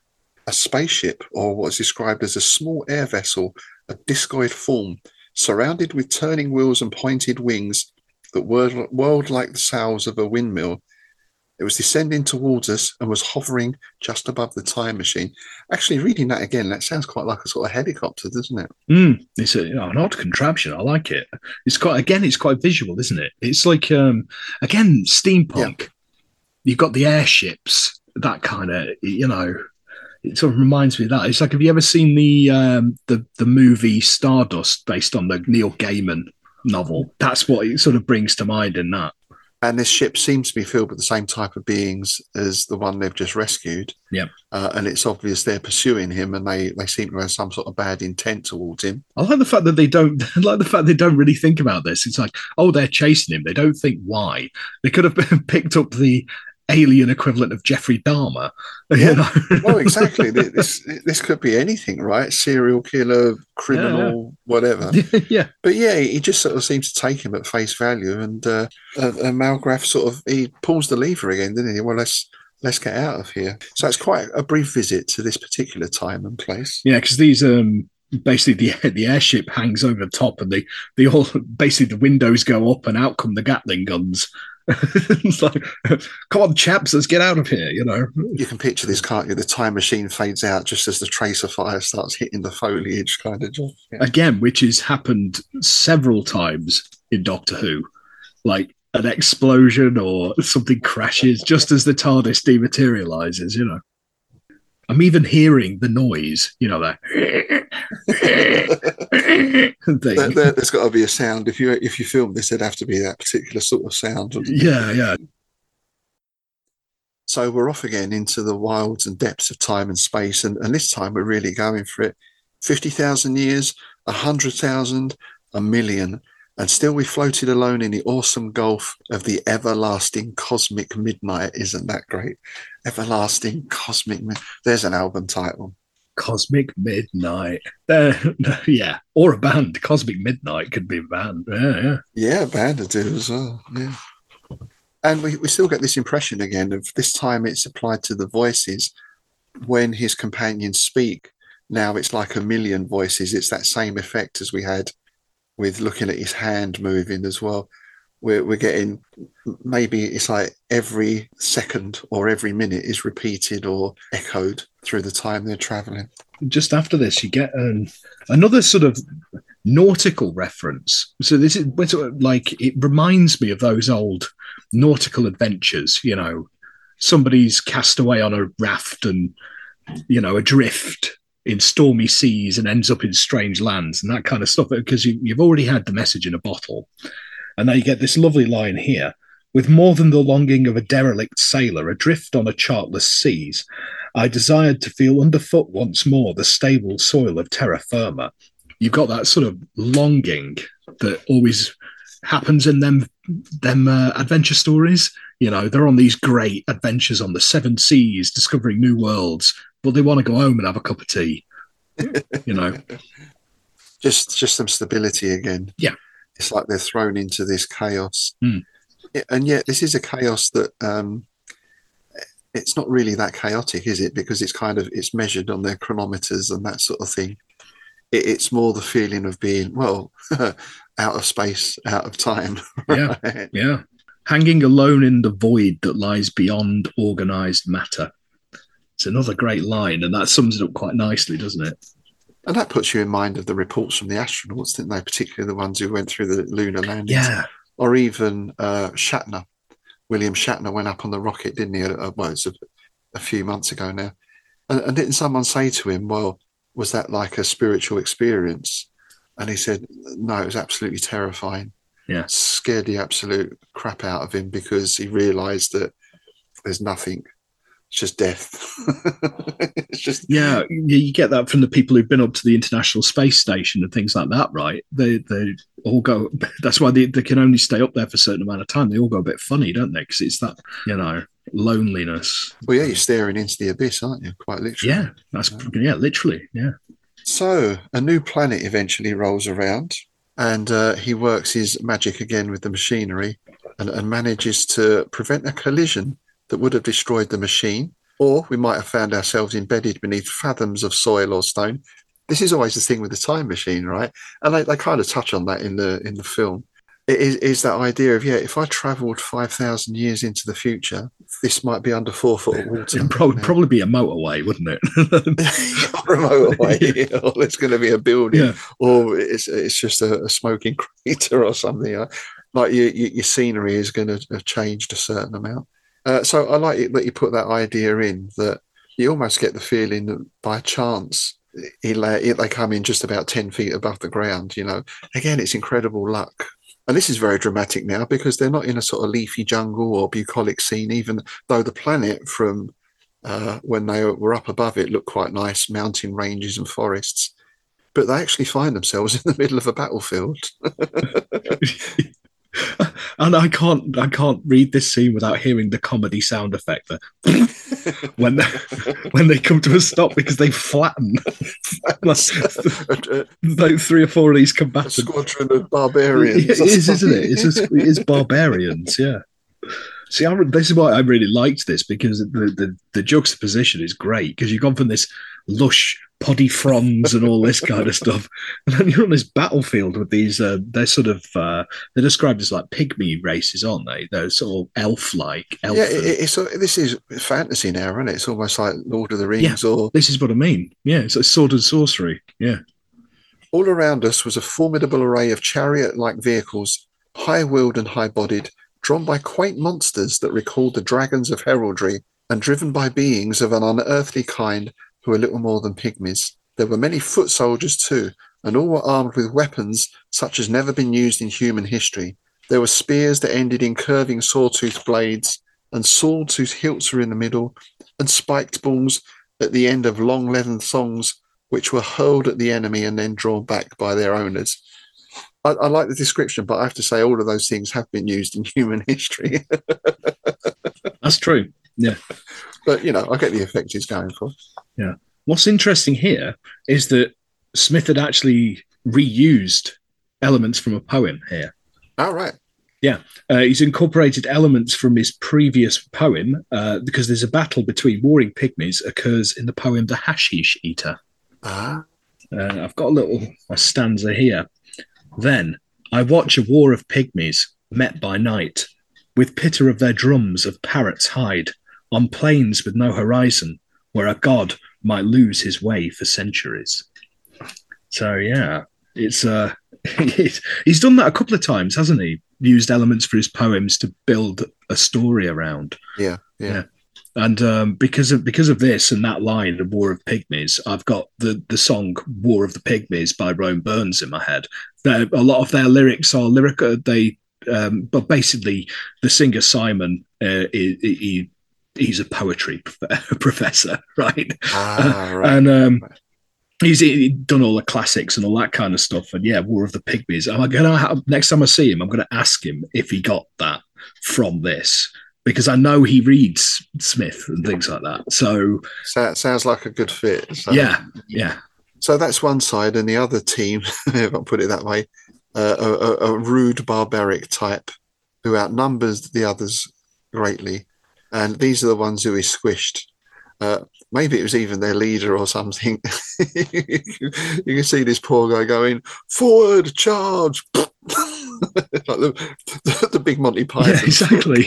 a spaceship, or what's described as a small air vessel of discoid form, surrounded with turning wheels and pointed wings that whirled, whirled like the sails of a windmill. It was descending towards us and was hovering just above the time machine. Actually, reading that again, that sounds quite like a sort of helicopter, doesn't it? Mm, it's a, you know, an odd contraption. I like it. It's quite, again, it's quite visual, isn't it? It's like, um, again, steampunk. Yeah. You've got the airships, that kind of, you know, it sort of reminds me of that. It's like, have you ever seen the um, the the movie Stardust based on the Neil Gaiman novel? That's what it sort of brings to mind in that. And this ship seems to be filled with the same type of beings as the one they've just rescued. Yeah. Uh, and it's obvious they're pursuing him, and they, they seem to have some sort of bad intent towards him. I like the fact that they don't I like the fact they don't really think about this. It's like, oh, they're chasing him. They don't think why. They could have picked up the alien equivalent of Jeffrey Dahmer. Yeah. You know? Well, exactly. This this could be anything, right? Serial killer, criminal, yeah. whatever. Yeah. But yeah, he just sort of seems to take him at face value, and uh, and, and Malgraff sort of he pulls the lever again, didn't he? Well, let's let's get out of here. So it's quite a brief visit to this particular time and place. Yeah, because these um. Basically, the the airship hangs over the top, and they, they all basically the windows go up, and out come the Gatling guns. It's like, come on, chaps, let's get out of here. You know, you can picture this, can't you? The time machine fades out just as the tracer fire starts hitting the foliage, kind of. Yeah. Again, which has happened several times in Doctor Who, like an explosion or something crashes just as the TARDIS dematerializes. You know, I'm even hearing the noise. You know that. there, there, there's got to be a sound. If you if you film this, there'd have to be that particular sort of sound. Yeah, yeah. So we're off again into the wilds and depths of time and space, and, and this time we're really going for it. Fifty thousand years, a hundred thousand, a million, and still we floated alone in the awesome gulf of the everlasting cosmic midnight. Isn't that great? Everlasting cosmic. There's an album title. Cosmic Midnight. Uh, yeah, or a band. Cosmic Midnight could be a band. Yeah, yeah. Yeah, a band to do as well. Yeah. And we, we still get this impression again of this time it's applied to the voices when his companions speak. now it's like a million voices. It's that same effect as we had with looking at his hand moving as well. We're, we're getting, maybe it's like every second or every minute is repeated or echoed through the time they're traveling. Just after this, you get an, another sort of nautical reference. So this is sort of like, it reminds me of those old nautical adventures, you know, somebody's cast away on a raft and, you know, adrift in stormy seas and ends up in strange lands and that kind of stuff, because you, you've already had the message in a bottle. And now you get this lovely line here: with more than the longing of a derelict sailor adrift on a chartless seas, I desired to feel underfoot once more the stable soil of terra firma. You've got that sort of longing that always happens in them them uh, adventure stories. You know, they're on these great adventures on the seven seas, discovering new worlds, but they want to go home and have a cup of tea. You know, just just some stability again. Yeah. It's like they're thrown into this chaos. Mm. And yet this is a chaos that um, it's not really that chaotic, is it? Because it's kind of, it's measured on their chronometers and that sort of thing. It, it's more the feeling of being, well, out of space, out of time. Yeah, right? Yeah. Hanging alone in the void that lies beyond organised matter. It's another great line, and that sums it up quite nicely, doesn't it? And that puts you in mind of the reports from the astronauts, didn't they? Particularly the ones who went through the lunar landings. Yeah. Or even uh, Shatner. William Shatner went up on the rocket, didn't he? Uh, well, it's a, a few months ago now. And, and didn't someone say to him, well, was that like a spiritual experience? And he said, no, it was absolutely terrifying. Yeah. Scared the absolute crap out of him because he realised that there's nothing. It's just death. It's just yeah. You get that from the people who've been up to the International Space Station and things like that, right? They they all go. That's why they, they can only stay up there for a certain amount of time. They all go a bit funny, don't they? Because it's that, you know, loneliness. Well, yeah, you're staring into the abyss, aren't you? Quite literally. Yeah, that's yeah, literally, yeah. So a new planet eventually rolls around, and uh, he works his magic again with the machinery, and, and manages to prevent a collision that would have destroyed the machine, or we might have found ourselves embedded beneath fathoms of soil or stone. This is always the thing with the time machine, right? And they, they kind of touch on that in the in the film. It is, is that idea of, yeah, if I travelled five thousand years into the future, this might be under four foot of water. It'd probably, yeah. probably be a motorway, wouldn't it? Or a motorway, yeah. Or it's going to be a building, yeah. Or it's it's just a, a smoking crater or something. Right? Like your, your, your scenery is going to have changed a certain amount. Uh, so I like it that you put that idea in, that you almost get the feeling that by chance he, they come in just about ten feet above the ground. You know, again, it's incredible luck. And this is very dramatic now because they're not in a sort of leafy jungle or bucolic scene, even though the planet from uh, when they were up above it looked quite nice, mountain ranges and forests. But they actually find themselves in the middle of a battlefield. And I can't, I can't read this scene without hearing the comedy sound effect there. when they, when they come to a stop because they flatten like, like three or four of these combatants. A squadron of barbarians. It is, isn't it? It's just, it is barbarians, yeah. See, I, this is why I really liked this, because the, the, the juxtaposition is great, because you've gone from this lush poddy fronds and all this kind of stuff, and then you're on this battlefield with these, uh, they're sort of, uh, they're described as like pygmy races, aren't they? They're sort of elf-like. Elf yeah, it, it's, this is fantasy now, isn't it? It's almost like Lord of the Rings. Yeah, or this is what I mean. Yeah, it's like sword and sorcery, yeah. All around us was a formidable array of chariot-like vehicles, high-wheeled and high-bodied, drawn by quaint monsters that recalled the dragons of heraldry, and driven by beings of an unearthly kind who were little more than pygmies. There were many foot soldiers too, and all were armed with weapons such as never been used in human history. There were spears that ended in curving saw-toothed blades, and swords whose hilts were in the middle, and spiked balls at the end of long leathern thongs, which were hurled at the enemy and then drawn back by their owners. I, I like the description, but I have to say all of those things have been used in human history. That's true, yeah. But, you know, I get the effect he's going for. Yeah. What's interesting here is that Smith had actually reused elements from a poem here. Oh, right. Yeah. Uh, he's incorporated elements from his previous poem uh, because there's a battle between warring pygmies occurs in the poem The Hashish Eater. Ah, Uh, I've got a little a stanza here. Then I watch a war of pygmies met by night, with pitter of their drums of parrots hide, on plains with no horizon, where a god might lose his way for centuries. So yeah, it's uh, he's done that a couple of times, hasn't he? Used elements for his poems to build a story around. yeah, yeah. Yeah. And um, because of because of this and that line, the War of Pygmies, I've got the, the song "War of the Pygmies" by Rome Burns in my head. They're, a lot of their lyrics are lyric. They, um, but basically, the singer Simon, uh, he, he he's a poetry professor, right? Ah, Uh, right. and um, he's he done all the classics and all that kind of stuff. And yeah, War of the Pygmies. I'm gonna have, next time I see him, I'm gonna ask him if he got that from this, because I know he reads Smith and things like that. So So, sounds like a good fit. So, yeah, yeah, So that's one side, and the other team, if I put it that way, uh, a, a, a rude, barbaric type who outnumbers the others greatly, and these are the ones who is squished. Uh, maybe it was even their leader or something. You can see this poor guy going forward, charge. Like the, the, the big Monty Python. yeah, exactly.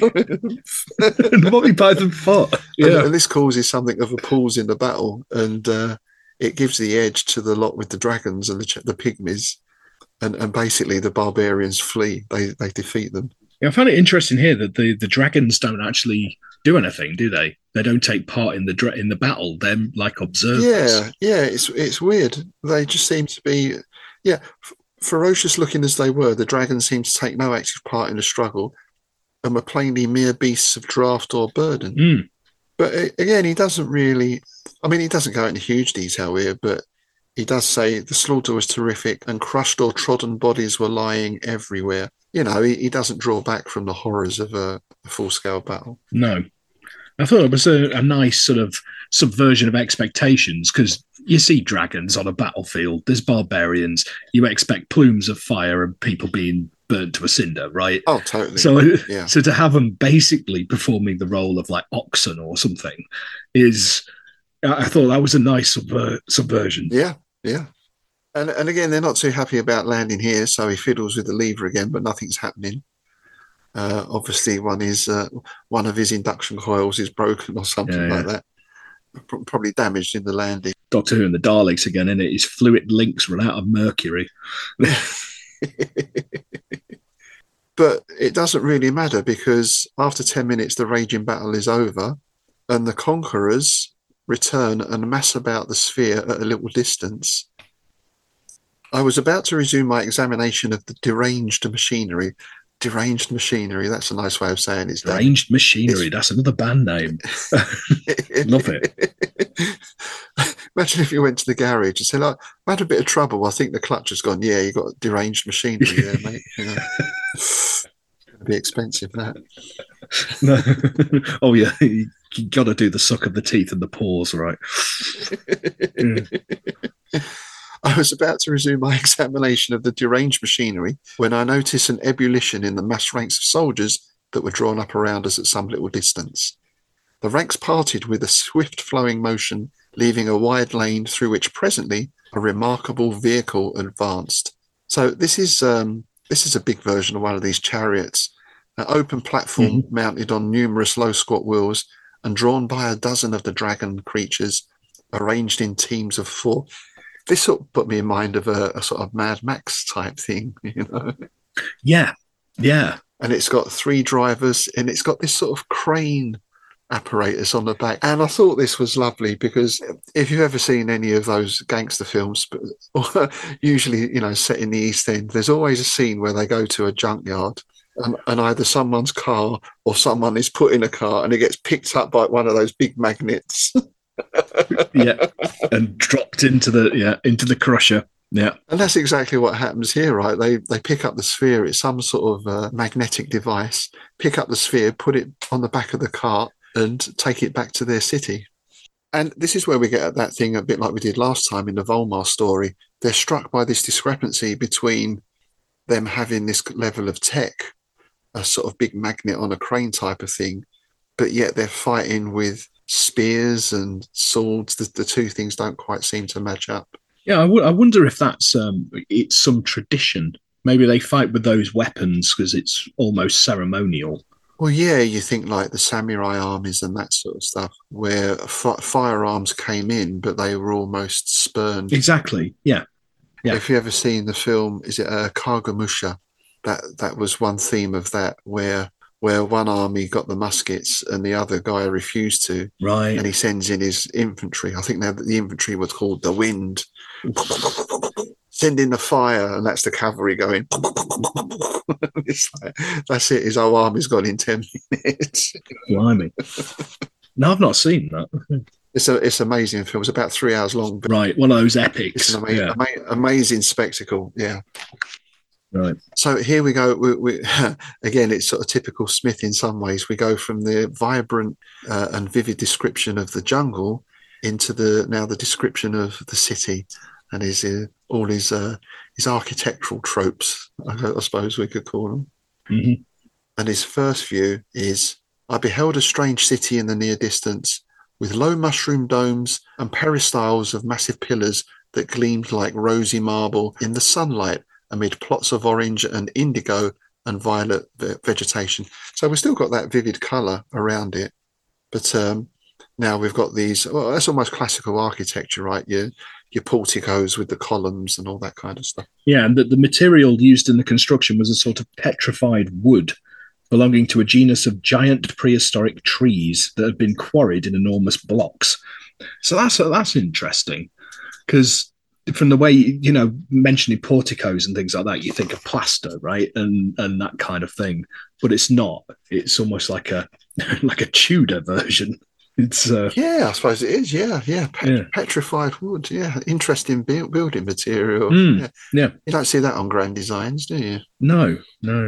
The Monty Python foot. And, Yeah, and this causes something of a pause in the battle, and uh, it gives the edge to the lot with the dragons and the, ch- the pygmies, and, and basically the barbarians flee. They they defeat them. yeah. I find it interesting here that the, the dragons don't actually do anything, do they? They don't take part in the dra- in the battle. They're like observers. Yeah, yeah, it's it's weird. They just seem to be, yeah, f- ferocious looking as they were. The dragons seem to take no active part in the struggle, and were plainly mere beasts of draft or burden. Mm. But uh, again, he doesn't really. I mean, he doesn't go into huge detail here, but he does say the slaughter was terrific, and crushed or trodden bodies were lying everywhere. You know, he, he doesn't draw back from the horrors of a, a full-scale battle. No, I thought it was a, a nice sort of subversion of expectations, because you see dragons on a battlefield, there's barbarians, you expect plumes of fire and people being burnt to a cinder, right? Oh, totally. So, Yeah. so to have them basically performing the role of like oxen or something is, I thought that was a nice subver- subversion. Yeah, yeah. And and again, they're not too happy about landing here, so he fiddles with the lever again, but nothing's happening. Uh, obviously, one is uh, one of his induction coils is broken or something Yeah, yeah. like that. Pro- Probably damaged in the landing. Doctor Who and the Daleks again, in it. His fluid links run out of mercury. But it doesn't really matter, because after ten minutes, the raging battle is over, and the conquerors return and mass about the sphere at a little distance. I was about to resume my examination of the deranged machinery. Deranged machinery, that's a nice way of saying it. Deranged Machinery, It's- that's another band name. Love it. Imagine if you went to the garage and said, "Look, I had a bit of trouble. I think the clutch has gone." Yeah, you got deranged machinery there, mate. You know. It's going to be expensive, that. No. Oh, yeah, you, you got to do the suck of the teeth and the paws, right? I was about to resume my examination of the deranged machinery when I noticed an ebullition in the mass ranks of soldiers that were drawn up around us at some little distance. The ranks parted with a swift flowing motion, leaving a wide lane through which presently a remarkable vehicle advanced. So this is um, this is a big version of one of these chariots, an open platform Mm-hmm. mounted on numerous low squat wheels and drawn by a dozen of the dragon creatures, arranged in teams of four. This sort of put me in mind of a, a sort of Mad Max type thing, you know. Yeah, yeah. And it's got three drivers, and it's got this sort of crane apparatus on the back. And I thought this was lovely, because if you've ever seen any of those gangster films, but usually, you know, set in the East End, there's always a scene where they go to a junkyard, and, and either someone's car or someone is put in a car and it gets picked up by one of those big magnets. Yeah, and dropped into the yeah into the crusher. Yeah, And that's exactly what happens here, right? They they pick up the sphere. It's some sort of uh, magnetic device. Pick up the sphere, put it on the back of the cart, and take it back to their city. And this is where we get at that thing a bit like we did last time in the Volmar story. They're struck by this discrepancy between them having this level of tech, a sort of big magnet on a crane type of thing, but yet they're fighting with spears and swords. The, the two things don't quite seem to match up. Yeah, I, w- I wonder if that's um, it's some tradition. Maybe they fight with those weapons because it's almost ceremonial. Well, yeah, you think like the samurai armies and that sort of stuff, where f- firearms came in, but they were almost spurned. Exactly. Yeah. Yeah. If you ever seen the film, is it uh, Kagemusha? That that was one theme of that, where where one army got the muskets and the other guy refused to, Right. and he sends in his infantry. I think now the infantry was called the Wind. Send in the fire, and that's the cavalry going. It's like, that's it. His whole army's gone in ten minutes. Blimey. No, I've not seen that. It's a it's amazing film. It's about three hours long. But Right, one of those it's epics. an amazing, Yeah. ama- amazing spectacle. Yeah. Right. So here we go. We, we, again, it's sort of typical Smith in some ways. We go from the vibrant uh, and vivid description of the jungle into the now the description of the city and his uh, all his uh, his architectural tropes, I, I suppose we could call them. Mm-hmm. And his first view is: I beheld a strange city in the near distance, with low mushroom domes and peristyles of massive pillars that gleamed like rosy marble in the sunlight, amid plots of orange and indigo and violet ve- vegetation. So we've still got that vivid colour around it. But um, now we've got these, well, that's almost classical architecture, right? Your, your porticos with the columns and all that kind of stuff. Yeah, and the, the material used in the construction was a sort of petrified wood belonging to a genus of giant prehistoric trees that had been quarried in enormous blocks. So that's that's interesting, because from the way, you know, mentioning porticos and things like that, you think of plaster, right, and and that kind of thing, but it's not. It's almost like a like a Tudor version. It's uh, Yeah, I suppose it is. Yeah, yeah. Pet- Yeah. Petrified wood. Yeah, interesting build- building material. Mm, yeah. yeah. You don't see that on Grand Designs, do you? no, no.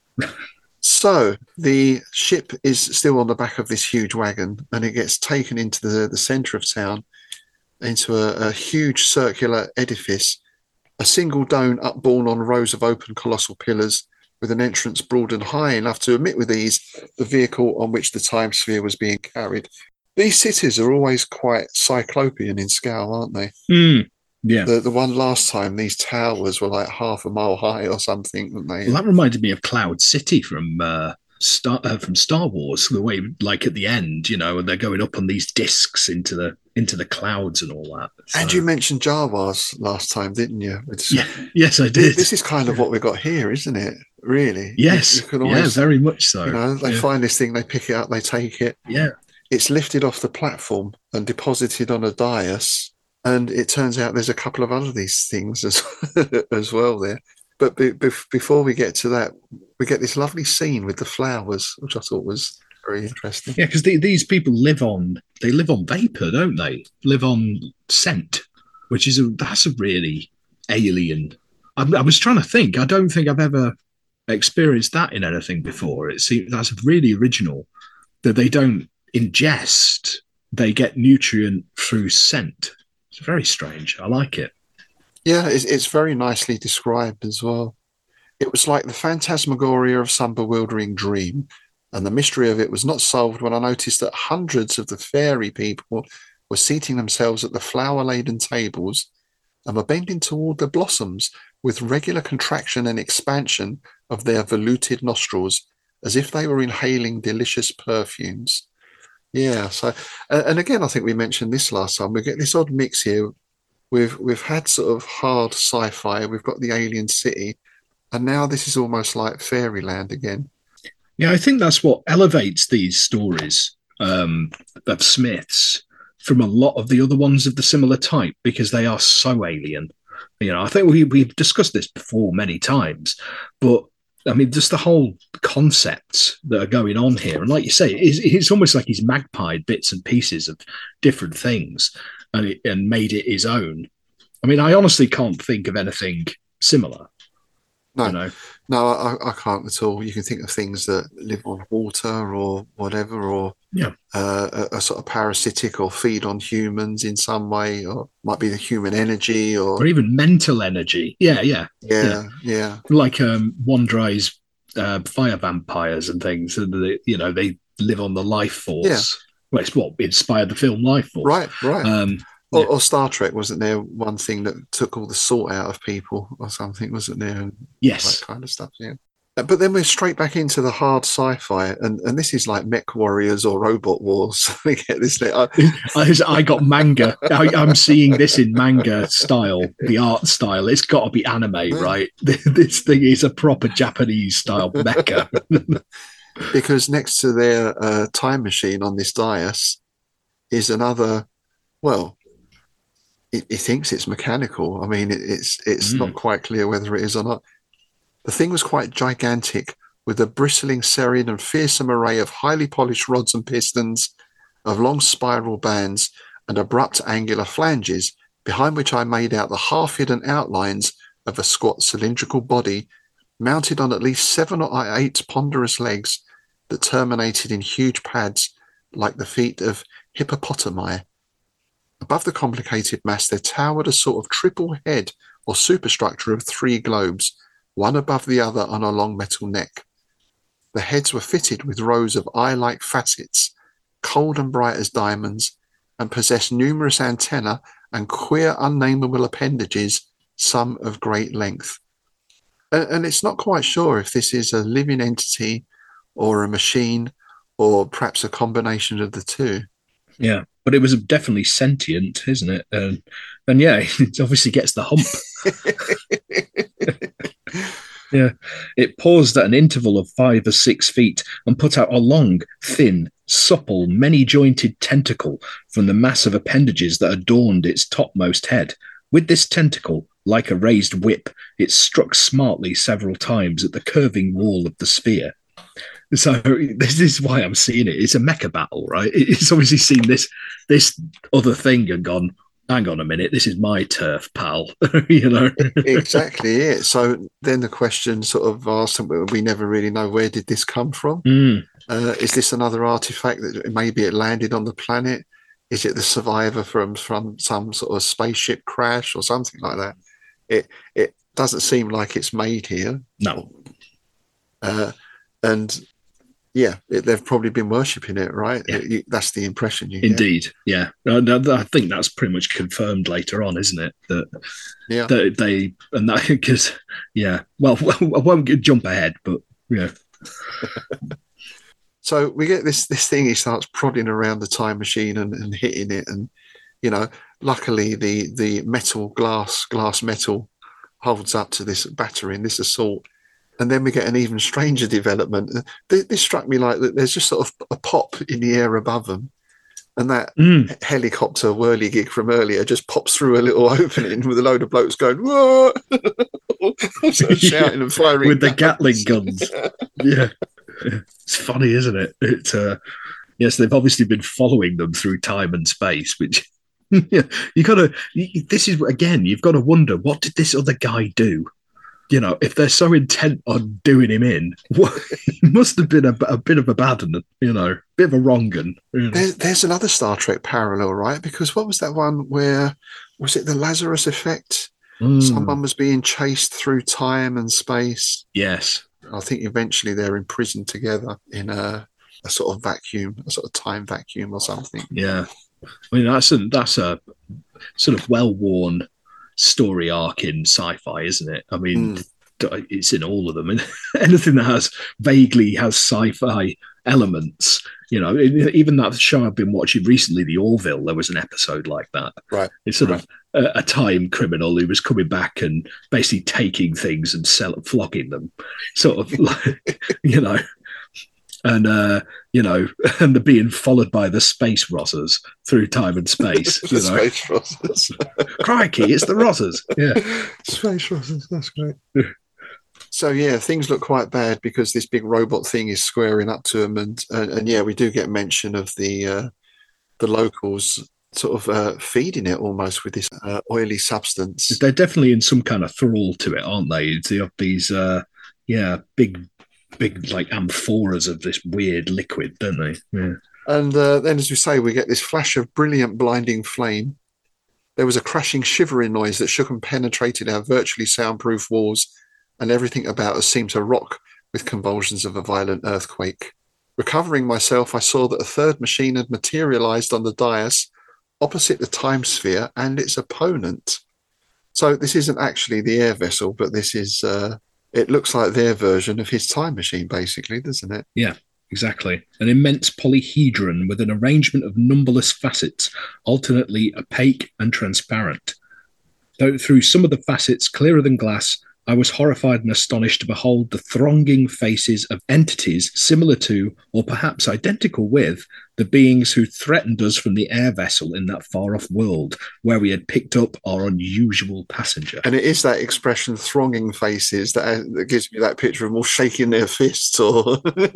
So the ship is still on the back of this huge wagon, and it gets taken into the, the centre of town, into a, a huge circular edifice, a single dome upborne on rows of open colossal pillars, with an entrance broad and high enough to admit with ease the vehicle on which the time sphere was being carried. These cities are always quite cyclopean in scale, aren't they? Mm, yeah. The the one last time, these towers were like half a mile high or something, weren't they? Well, that reminded me of Cloud City from uh, Star uh, from Star Wars. The way, like at the end, you know, and they're going up on these discs into the into the clouds and all that. So, And you mentioned Jawas last time, didn't you? It's, yeah, yes, I This, did. this is kind of what we've got here, isn't it? Really? yes, You, you can yeah, always, very much so. you know, they yeah. find this thing, they pick it up, they take it. yeah, It's lifted off the platform and deposited on a dais. And it turns out there's a couple of other these things as, as well there. But be, be, before we get to that, we get this lovely scene with the flowers, which I thought was very interesting. yeah, because the, these people live on they live on vapor, don't they? Live on scent, which is a that's a really alien. I, I was trying to think. I don't think I've ever experienced that in anything before. It seems that's really original. That they don't ingest; they get nutrient through scent. It's very strange. I like it. Yeah, it's, it's very nicely described as well. It was like the phantasmagoria of some bewildering dream, and the mystery of it was not solved when I noticed that hundreds of the fairy people were seating themselves at the flower-laden tables and were bending toward the blossoms with regular contraction and expansion of their veluted nostrils, as if they were inhaling delicious perfumes. Yeah, so, and and again, I think we mentioned this last time, we get this odd mix here. We've we've had sort of hard sci-fi, we've got the alien city, and now this is almost like fairyland again. Yeah, I think that's what elevates these stories um, of Smith's from a lot of the other ones of the similar type, because they are so alien. You know, I think we we've discussed this before many times, but I mean, just the whole concepts that are going on here, and like you say, it's, it's almost like he's magpied bits and pieces of different things and it, and made it his own. I mean, I honestly can't think of anything similar. No, You know, no, I, I can't at all. You can think of things that live on water or whatever, or Yeah. uh, a, a sort of parasitic or feed on humans in some way, or might be the human energy, or, or even mental energy. Yeah, yeah. yeah, yeah, Like um, One Dry's uh, fire vampires and things, and they, you know, they live on the life force. Well, it's what inspired the film Life Force. Right, right. Um, or, yeah. or Star Trek, wasn't there one thing that took all the salt out of people or something, wasn't there? And Yes. that kind of stuff, yeah. But then we're straight back into the hard sci-fi, and, and this is like Mech Warriors or Robot Wars. We get this. I, I, I got manga. I, I'm seeing this in manga style, the art style. It's got to be anime, right? This thing is a proper Japanese style mecha. Because next to their uh, time machine on this dais is another. Well, it, it thinks it's mechanical. I mean, it, it's it's mm. not quite clear whether it is or not. The thing was quite gigantic, with a bristling serine and fearsome array of highly polished rods and pistons, of long spiral bands and abrupt angular flanges, behind which I made out the half-hidden outlines of a squat cylindrical body mounted on at least seven or eight ponderous legs that terminated in huge pads like the feet of hippopotami. Above the complicated mass there towered a sort of triple head or superstructure of three globes, one above the other on a long metal neck. The heads were fitted with rows of eye-like facets, cold and bright as diamonds, and possessed numerous antennae and queer unnameable appendages, some of great length. And, and it's not quite sure if this is a living entity or a machine or perhaps a combination of the two. Yeah, but it was definitely sentient, isn't it? And, and yeah, it obviously gets the hump. Yeah, it paused at an interval of five or six feet and put out a long, thin, supple, many-jointed tentacle from the mass of appendages that adorned its topmost head. With this tentacle, like a raised whip, it struck smartly several times at the curving wall of the sphere. So this is why I'm seeing it. It's a mecha battle, right? It's obviously seen this this other thing and gone, hang on a minute, this is my turf, pal. You know, exactly it. So then the question sort of asked, we never really know, where did this come from? Mm. Uh, is this another artifact that maybe it landed on the planet? Is it the survivor from from some sort of spaceship crash or something like that? It it doesn't seem like it's made here. No. Uh, and yeah, it, they've probably been worshipping it, right? Yeah. It, you, that's the impression you Indeed, get. yeah. I, I think that's pretty much confirmed later on, isn't it? That yeah, that they and that because yeah. Well, I won't jump ahead, but yeah. So we get this this thing. He starts prodding around the time machine and, and hitting it, and you know, luckily the the metal glass glass metal holds up to this battering, this assault. And then we get an even stranger development. This, this struck me like that. There's just sort of a pop in the air above them, and that mm. helicopter whirligig from earlier just pops through a little opening with a load of blokes going whoa, sort of shouting and firing with guns. The Gatling guns. Yeah, it's funny, isn't it? It's uh, yes, they've obviously been following them through time and space, which yeah, you gotta. This is again, you've got to wonder, what did this other guy do? You know, if they're so intent on doing him in, what, he must have been a, a bit of a bad one, you know, a bit of a wrong un. You know. There's, there's another Star Trek parallel, right? Because what was that one where, was it the Lazarus Effect? Mm. Someone was being chased through time and space. Yes. I think eventually they're imprisoned together in a, a sort of vacuum, a sort of time vacuum or something. Yeah. I mean, that's a, that's a sort of well-worn story arc in sci-fi, isn't it? I mean, mm. it's in all of them. And anything that has vaguely has sci-fi elements, you know, even that show I've been watching recently, The Orville, there was an episode like that. Right. It's sort right. of a, a time criminal who was coming back and basically taking things and sell, flogging them, sort of like, you know, and, uh, you know, and they're being followed by the space Rossers through time and space. the you know. Space Rossers. Crikey, it's the Rossers. Yeah. Space Rossers, that's great. So, yeah, things look quite bad because this big robot thing is squaring up to them. And, and, and yeah, we do get mention of the uh, the locals sort of uh, feeding it almost with this uh, oily substance. They're definitely in some kind of thrall to it, aren't they? They have these, uh, yeah, big... big like amphoras of this weird liquid, don't they? Yeah. And uh, then, as we say, we get this flash of brilliant blinding flame. There was a crashing shivering noise that shook and penetrated our virtually soundproof walls, and everything about us seemed to rock with convulsions of a violent earthquake. Recovering myself, I saw that a third machine had materialized on the dais opposite the time sphere and its opponent. So this isn't actually the air vessel, but this is, uh, it looks like their version of his time machine, basically, doesn't it? Yeah, exactly. An immense polyhedron with an arrangement of numberless facets, alternately opaque and transparent. Though through some of the facets clearer than glass, I was horrified and astonished to behold the thronging faces of entities similar to, or perhaps identical with, the beings who threatened us from the air vessel in that far-off world where we had picked up our unusual passenger. And it is that expression, thronging faces, that, that gives me that picture of them all shaking their fists or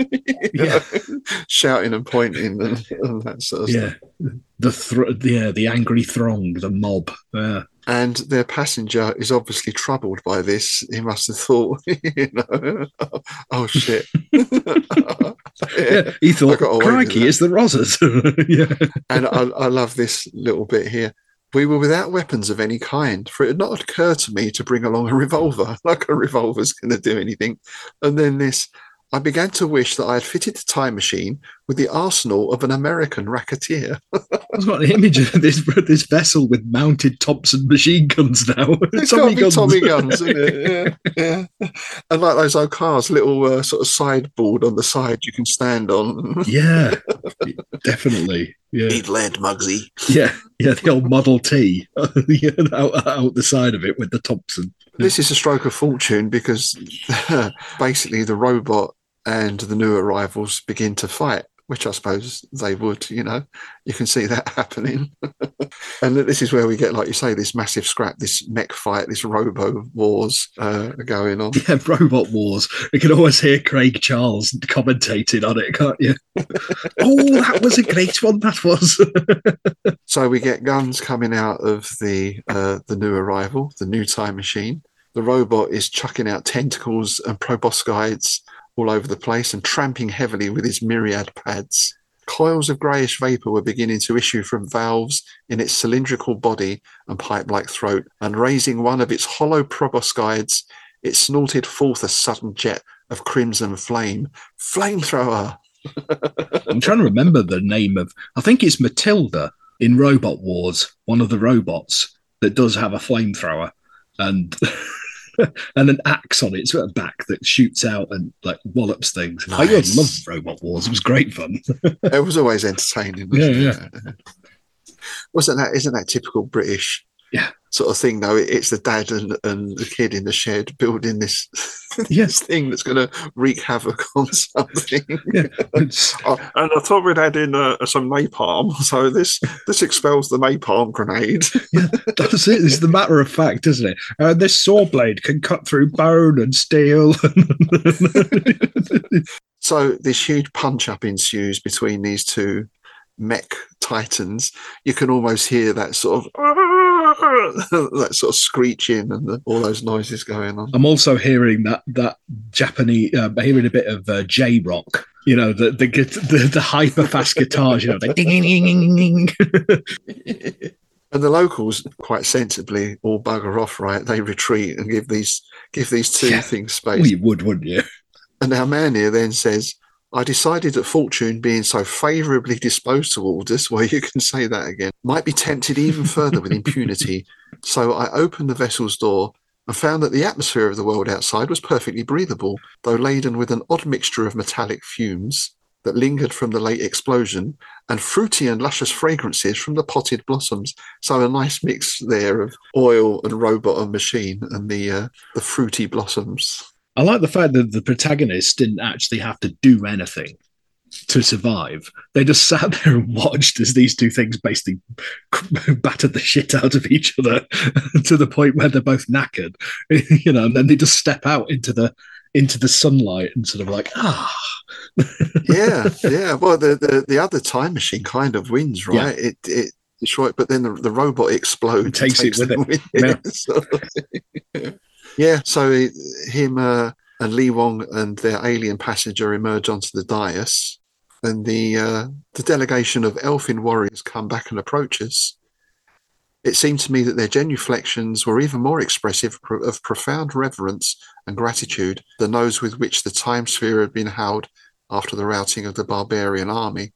yeah. know, shouting and pointing and, and that sort of yeah. stuff. The th- yeah, the angry throng, the mob. Yeah. And their passenger is obviously troubled by this. He must have thought, you know, oh, oh shit. yeah. yeah, he thought, crikey, it's the Rozzers. yeah. And I, I love this little bit here. We were without weapons of any kind, for it had not occurred to me to bring along a revolver, like a revolver's going to do anything. And then this, I began to wish that I had fitted the time machine with the arsenal of an American racketeer. I've got an image of this this vessel with mounted Thompson machine guns now. It's Tommy got guns. Tommy guns, isn't it? Yeah, yeah. And like those old cars, little uh, sort of sideboard on the side you can stand on. Yeah, definitely. Yeah. Need lead, Muggsy. Yeah, yeah, the old Model T yeah, out, out the side of it with the Thompson. This is a stroke of fortune because basically the robot and the new arrivals begin to fight, which I suppose they would, you know. You can see that happening. And this is where we get, like you say, this massive scrap, this mech fight, this robo wars uh, going on. Yeah, robot wars. You can always hear Craig Charles commentating on it, can't you? Oh, that was a great one, that was. So we get guns coming out of the uh, the new arrival, the new time machine. The robot is chucking out tentacles and proboscides all over the place and tramping heavily with his myriad pads. Coils of greyish vapour were beginning to issue from valves in its cylindrical body and pipe-like throat, and raising one of its hollow proboscides, it snorted forth a sudden jet of crimson flame. Flamethrower! I'm trying to remember the name of, I think it's Matilda in Robot Wars, one of the robots that does have a flamethrower and and an axe on its back that shoots out and like wallops things. Nice. I loved Robot Wars. It was great fun. It was always entertaining. Yeah, it? yeah. Wasn't that? Isn't that typical British? Yeah. Sort of thing, though. It's the dad and, and the kid in the shed building this, yes. this thing that's going to wreak havoc on something. Yeah. Oh, and I thought we'd add in uh, some napalm, so this this expels the napalm grenade. Yeah, that's it. It's the matter of fact, isn't it? Uh, this saw blade can cut through bone and steel. So this huge punch-up ensues between these two mech titans. You can almost hear that sort of that sort of screeching and the, all those noises going on. I'm also hearing that that Japanese, uh, hearing a bit of uh, J rock. You know, the the the, the hyper fast guitars. You know, the ding ding ding ding ding. And the locals, quite sensibly, all bugger off. Right, they retreat and give these give these two yeah. things space. Well, you would, wouldn't you? And our man here then says, I decided that fortune, being so favourably disposed towards us, well, you can say that again, might be tempted even further with impunity. So I opened the vessel's door and found that the atmosphere of the world outside was perfectly breathable, though laden with an odd mixture of metallic fumes that lingered from the late explosion and fruity and luscious fragrances from the potted blossoms. So a nice mix there of oil and robot and machine and the uh, the fruity blossoms. I like the fact that the protagonist didn't actually have to do anything to survive. They just sat there and watched as these two things basically battered the shit out of each other to the point where they're both knackered, you know, and then they just step out into the into the sunlight and sort of like, ah. yeah, yeah. Well, the, the, the other time machine kind of wins, right? Yeah. It it destroyed, but then the, the robot explodes. It takes, takes it with it. With yeah. it. So, yeah, so it, him uh, and Lee Wong and their alien passenger emerge onto the dais, and the uh, the delegation of elfin warriors come back and approach us. It seemed to me that their genuflections were even more expressive of profound reverence and gratitude than those with which the time sphere had been held after the routing of the barbarian army.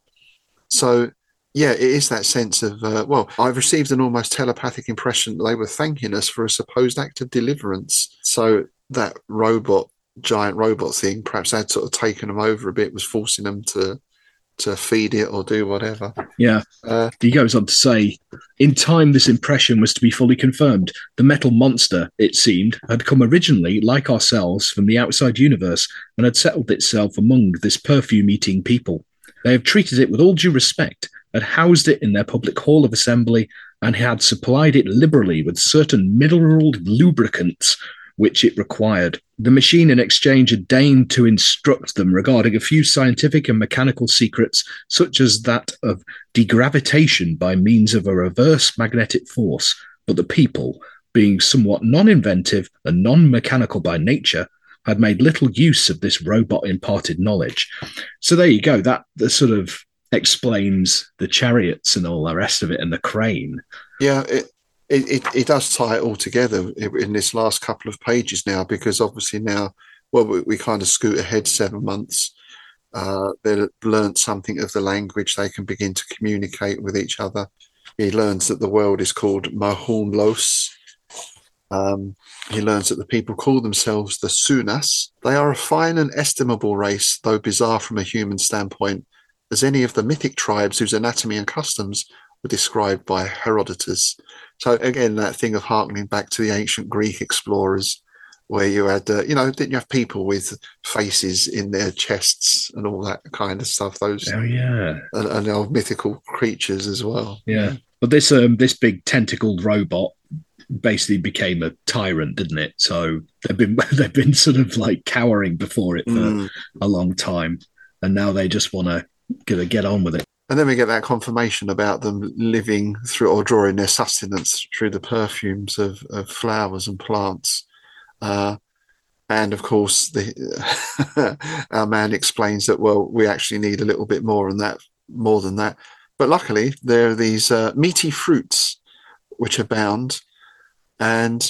So, yeah, it is that sense of, uh, well, I've received an almost telepathic impression that they were thanking us for a supposed act of deliverance. So that robot, giant robot thing, perhaps had sort of taken them over a bit, was forcing them to to feed it or do whatever. Yeah. Uh, he goes on to say, in time, this impression was to be fully confirmed. The metal monster, it seemed, had come originally, like ourselves, from the outside universe and had settled itself among this perfume-eating people. They have treated it with all due respect, had housed it in their public hall of assembly, and had supplied it liberally with certain mineral lubricants which it required. The machine in exchange had deigned to instruct them regarding a few scientific and mechanical secrets, such as that of degravitation by means of a reverse magnetic force, but the people, being somewhat non-inventive and non-mechanical by nature, had made little use of this robot-imparted knowledge. So there you go. That, that sort of explains the chariots and all the rest of it, and the crane. Yeah, it, it, it, it does tie it all together in this last couple of pages now, because obviously now, well, we, we kind of scoot ahead seven months. Uh, they've learned something of the language. They can begin to communicate with each other. He learns that the world is called Mohun Los. Um, he learns that the people call themselves the Sunas. They are a fine and estimable race, though bizarre from a human standpoint, as any of the mythic tribes whose anatomy and customs were described by Herodotus. So again, that thing of harkening back to the ancient Greek explorers, where you had, uh, you know, didn't you have people with faces in their chests and all that kind of stuff? Those, oh yeah, and, and old mythical creatures as well. Yeah, but this um this big tentacled robot basically became a tyrant, didn't it? So they've been they've been sort of like cowering before it for mm. a long time, and now they just want to get get on with it. And then we get that confirmation about them living through or drawing their sustenance through the perfumes of, of flowers and plants. Uh, and of course, the our man explains that, well, we actually need a little bit more than that, more than that. But luckily, there are these uh, meaty fruits which abound. And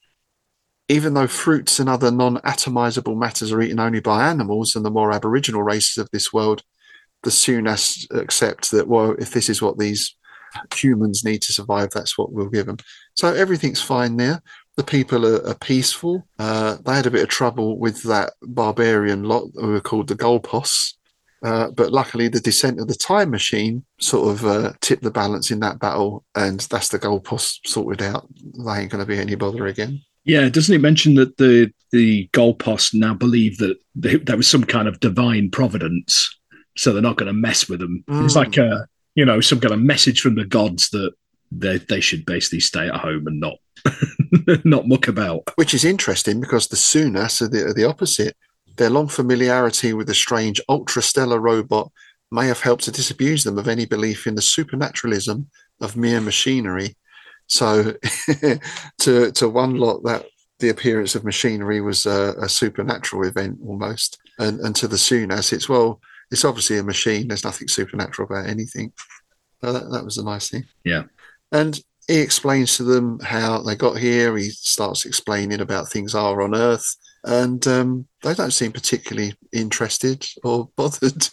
even though fruits and other non-atomizable matters are eaten only by animals and the more aboriginal races of this world, the Sunas accept that, well, if this is what these humans need to survive, that's what we'll give them. So everything's fine there. The people are, are peaceful. Uh, they had a bit of trouble with that barbarian lot who were called the Golpos. Uh, but luckily, the descent of the time machine sort of uh, tipped the balance in that battle, and that's the Golpos sorted out. They ain't going to be any bother again. Yeah, doesn't it mention that the the Golpos now believe that they, there was some kind of divine providence, so they're not going to mess with them? Mm. It's like a, you know, some kind of message from the gods that they they should basically stay at home and not not muck about. Which is interesting, because the Sunas are the, are the opposite. Their long familiarity with the strange ultrastellar robot may have helped to disabuse them of any belief in the supernaturalism of mere machinery. So to to one lot, that the appearance of machinery was a, a supernatural event almost. And, and to the Sunas, it's, well, it's obviously a machine. There's nothing supernatural about anything. So that, that was a nice thing. Yeah. And he explains to them how they got here. He starts explaining about things are on Earth. And um, they don't seem particularly interested or bothered.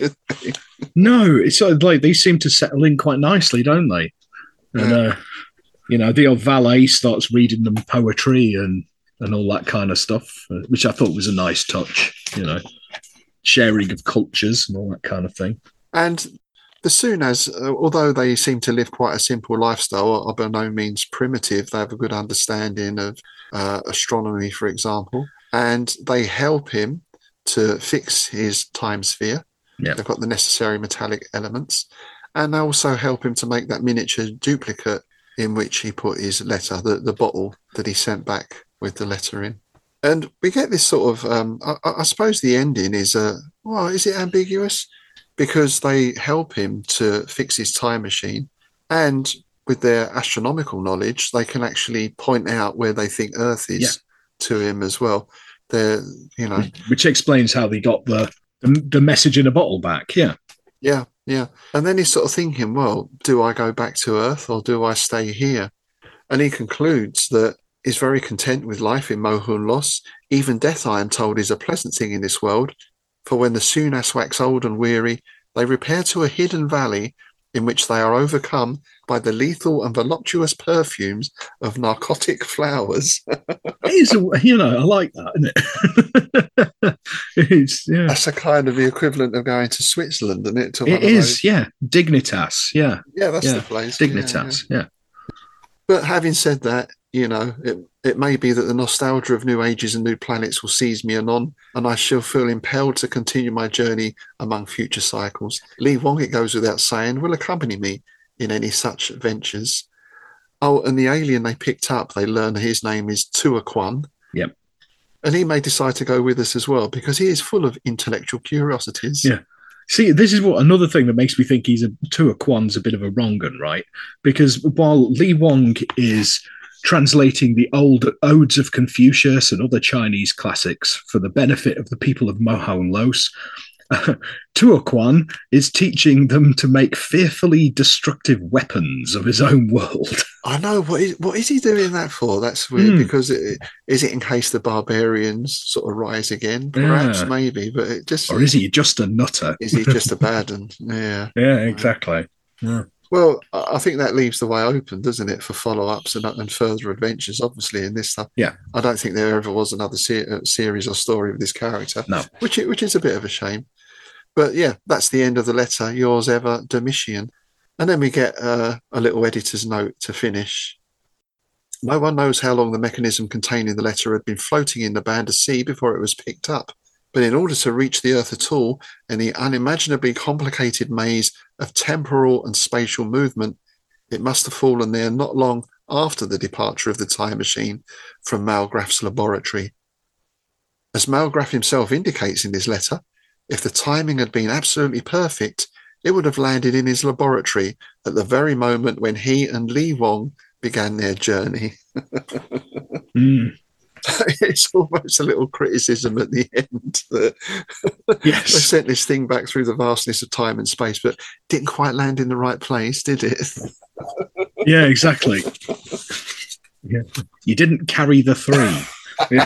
No, it's sort of like they seem to settle in quite nicely, don't they? And, yeah. uh, you know, the old valet starts reading them poetry and, and all that kind of stuff, which I thought was a nice touch, you know, sharing of cultures and all that kind of thing. And the Sunas, uh, although they seem to live quite a simple lifestyle, are by no means primitive. They have a good understanding of uh, astronomy, for example. And they help him to fix his time sphere. Yeah. They've got the necessary metallic elements. And they also help him to make that miniature duplicate in which he put his letter, the, the bottle that he sent back with the letter in. And we get this sort of, um, I, I suppose the ending is, uh, well, is it ambiguous? Because they help him to fix his time machine. And with their astronomical knowledge, they can actually point out where they think Earth is. Yeah. To him as well. They're, you know, which explains how they got the, the the message in a bottle back. Yeah, yeah, yeah. And then he's sort of thinking, well, do I go back to Earth or do I stay here? And he concludes that he's very content with life in Mohun Los. Even death, I am told, is a pleasant thing in this world. For when the Sunas wax old and weary, they repair to a hidden valley in which they are overcome by the lethal and voluptuous perfumes of narcotic flowers. It is, a, you know, I like that, isn't it? It's, yeah. That's a kind of the equivalent of going to Switzerland, isn't it? To It is, yeah. Dignitas, yeah. Yeah, that's yeah. the place. Dignitas, yeah, yeah. yeah. But having said that, you know, it, it may be that the nostalgia of new ages and new planets will seize me anon, and I shall feel impelled to continue my journey among future cycles. Lee Wong, it goes without saying, will accompany me in any such ventures. Oh, and the alien they picked up, they learn his name is Tuaquan. Yep. And he may decide to go with us as well, because he is full of intellectual curiosities. Yeah. See, this is what another thing that makes me think he's a Tuaquan's a bit of a wrong un, right? Because while Li Wong is translating the old odes of Confucius and other Chinese classics for the benefit of the people of Mohaun Los, uh, Tuaquan is teaching them to make fearfully destructive weapons of his own world. I know. What is, what is he doing that for? That's weird, Mm. because it, is it in case the barbarians sort of rise again? Perhaps, Yeah. maybe, but it just... Or is he just a nutter? Is he just a bad one? Yeah. Yeah, exactly. Yeah. Well, I I think that leaves the way open, doesn't it, for follow-ups and, and further adventures, obviously, in this stuff. Yeah. I don't think there ever was another se- uh, series or story of this character, No. which i- which is a bit of a shame. But yeah, that's the end of the letter. Yours ever, Domitian. And then we get uh, a little editor's note to finish. No one knows how long the mechanism containing the letter had been floating in the band of sea before it was picked up. But in order to reach the Earth at all, in the unimaginably complicated maze of temporal and spatial movement, it must have fallen there not long after the departure of the time machine from Malgraff's laboratory. As Malgraff himself indicates in his letter, if the timing had been absolutely perfect, it would have landed in his laboratory at the very moment when he and Li Wong began their journey. Mm. It's almost a little criticism at the end that Yes. they sent this thing back through the vastness of time and space, but didn't quite land in the right place, did it? Yeah, exactly. Yeah. You didn't carry the three. Yeah.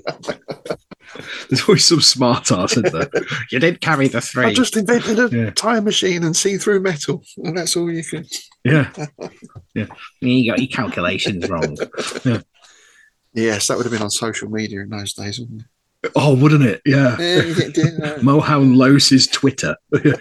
There's always some smart ass, isn't there? You did carry the three. I just invented a Yeah. time machine and see-through metal, and that's all you can. Yeah. Yeah. You got your calculations wrong. Yeah. Yes, that would have been on social media in those days, wouldn't it? Oh, wouldn't it? Yeah. Yeah, you did, didn't know. Mohaun Los's Twitter.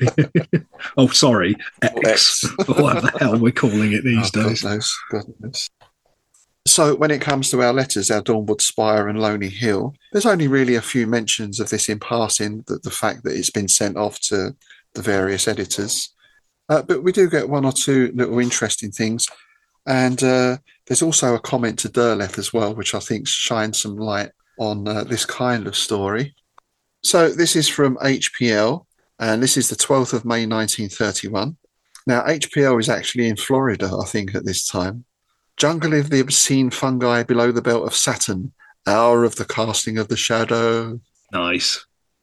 Oh, sorry. X. X. Or what the hell we're calling it these Oh, days. God knows, God knows. So when it comes to our letters, our Dawnwood Spire and Lonely Hill, there's only really a few mentions of this in passing, that the fact that it's been sent off to the various editors. Uh, but we do get one or two little interesting things. And uh, there's also a comment to Derleth as well, which I think shines some light on uh, this kind of story. So this is from H P L, and this is the twelfth of May nineteen thirty-one. Now, H P L is actually in Florida, I think, at this time. Jungle of the obscene fungi below the belt of Saturn, hour of the casting of the shadow. Nice.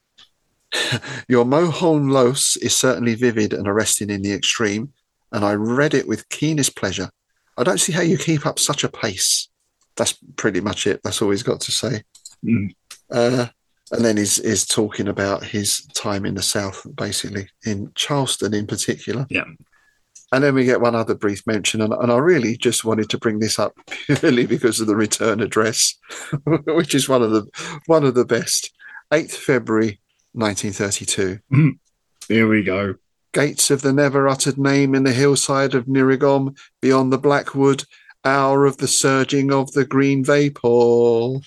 Your Mohaun Los is certainly vivid and arresting in the extreme, and I read it with keenest pleasure. I don't see how you keep up such a pace. That's pretty much it. That's all he's got to say. Mm. Uh, and then he's, he's talking about his time in the South, basically, in Charleston in particular. Yeah. And then we get one other brief mention, and, and I really just wanted to bring this up purely because of the return address, which is one of the one of the best. eighth of February, nineteen thirty-two. Mm. Here we go. Gates of the never uttered name in the hillside of Nirigom, beyond the Blackwood, hour of the surging of the green vapour.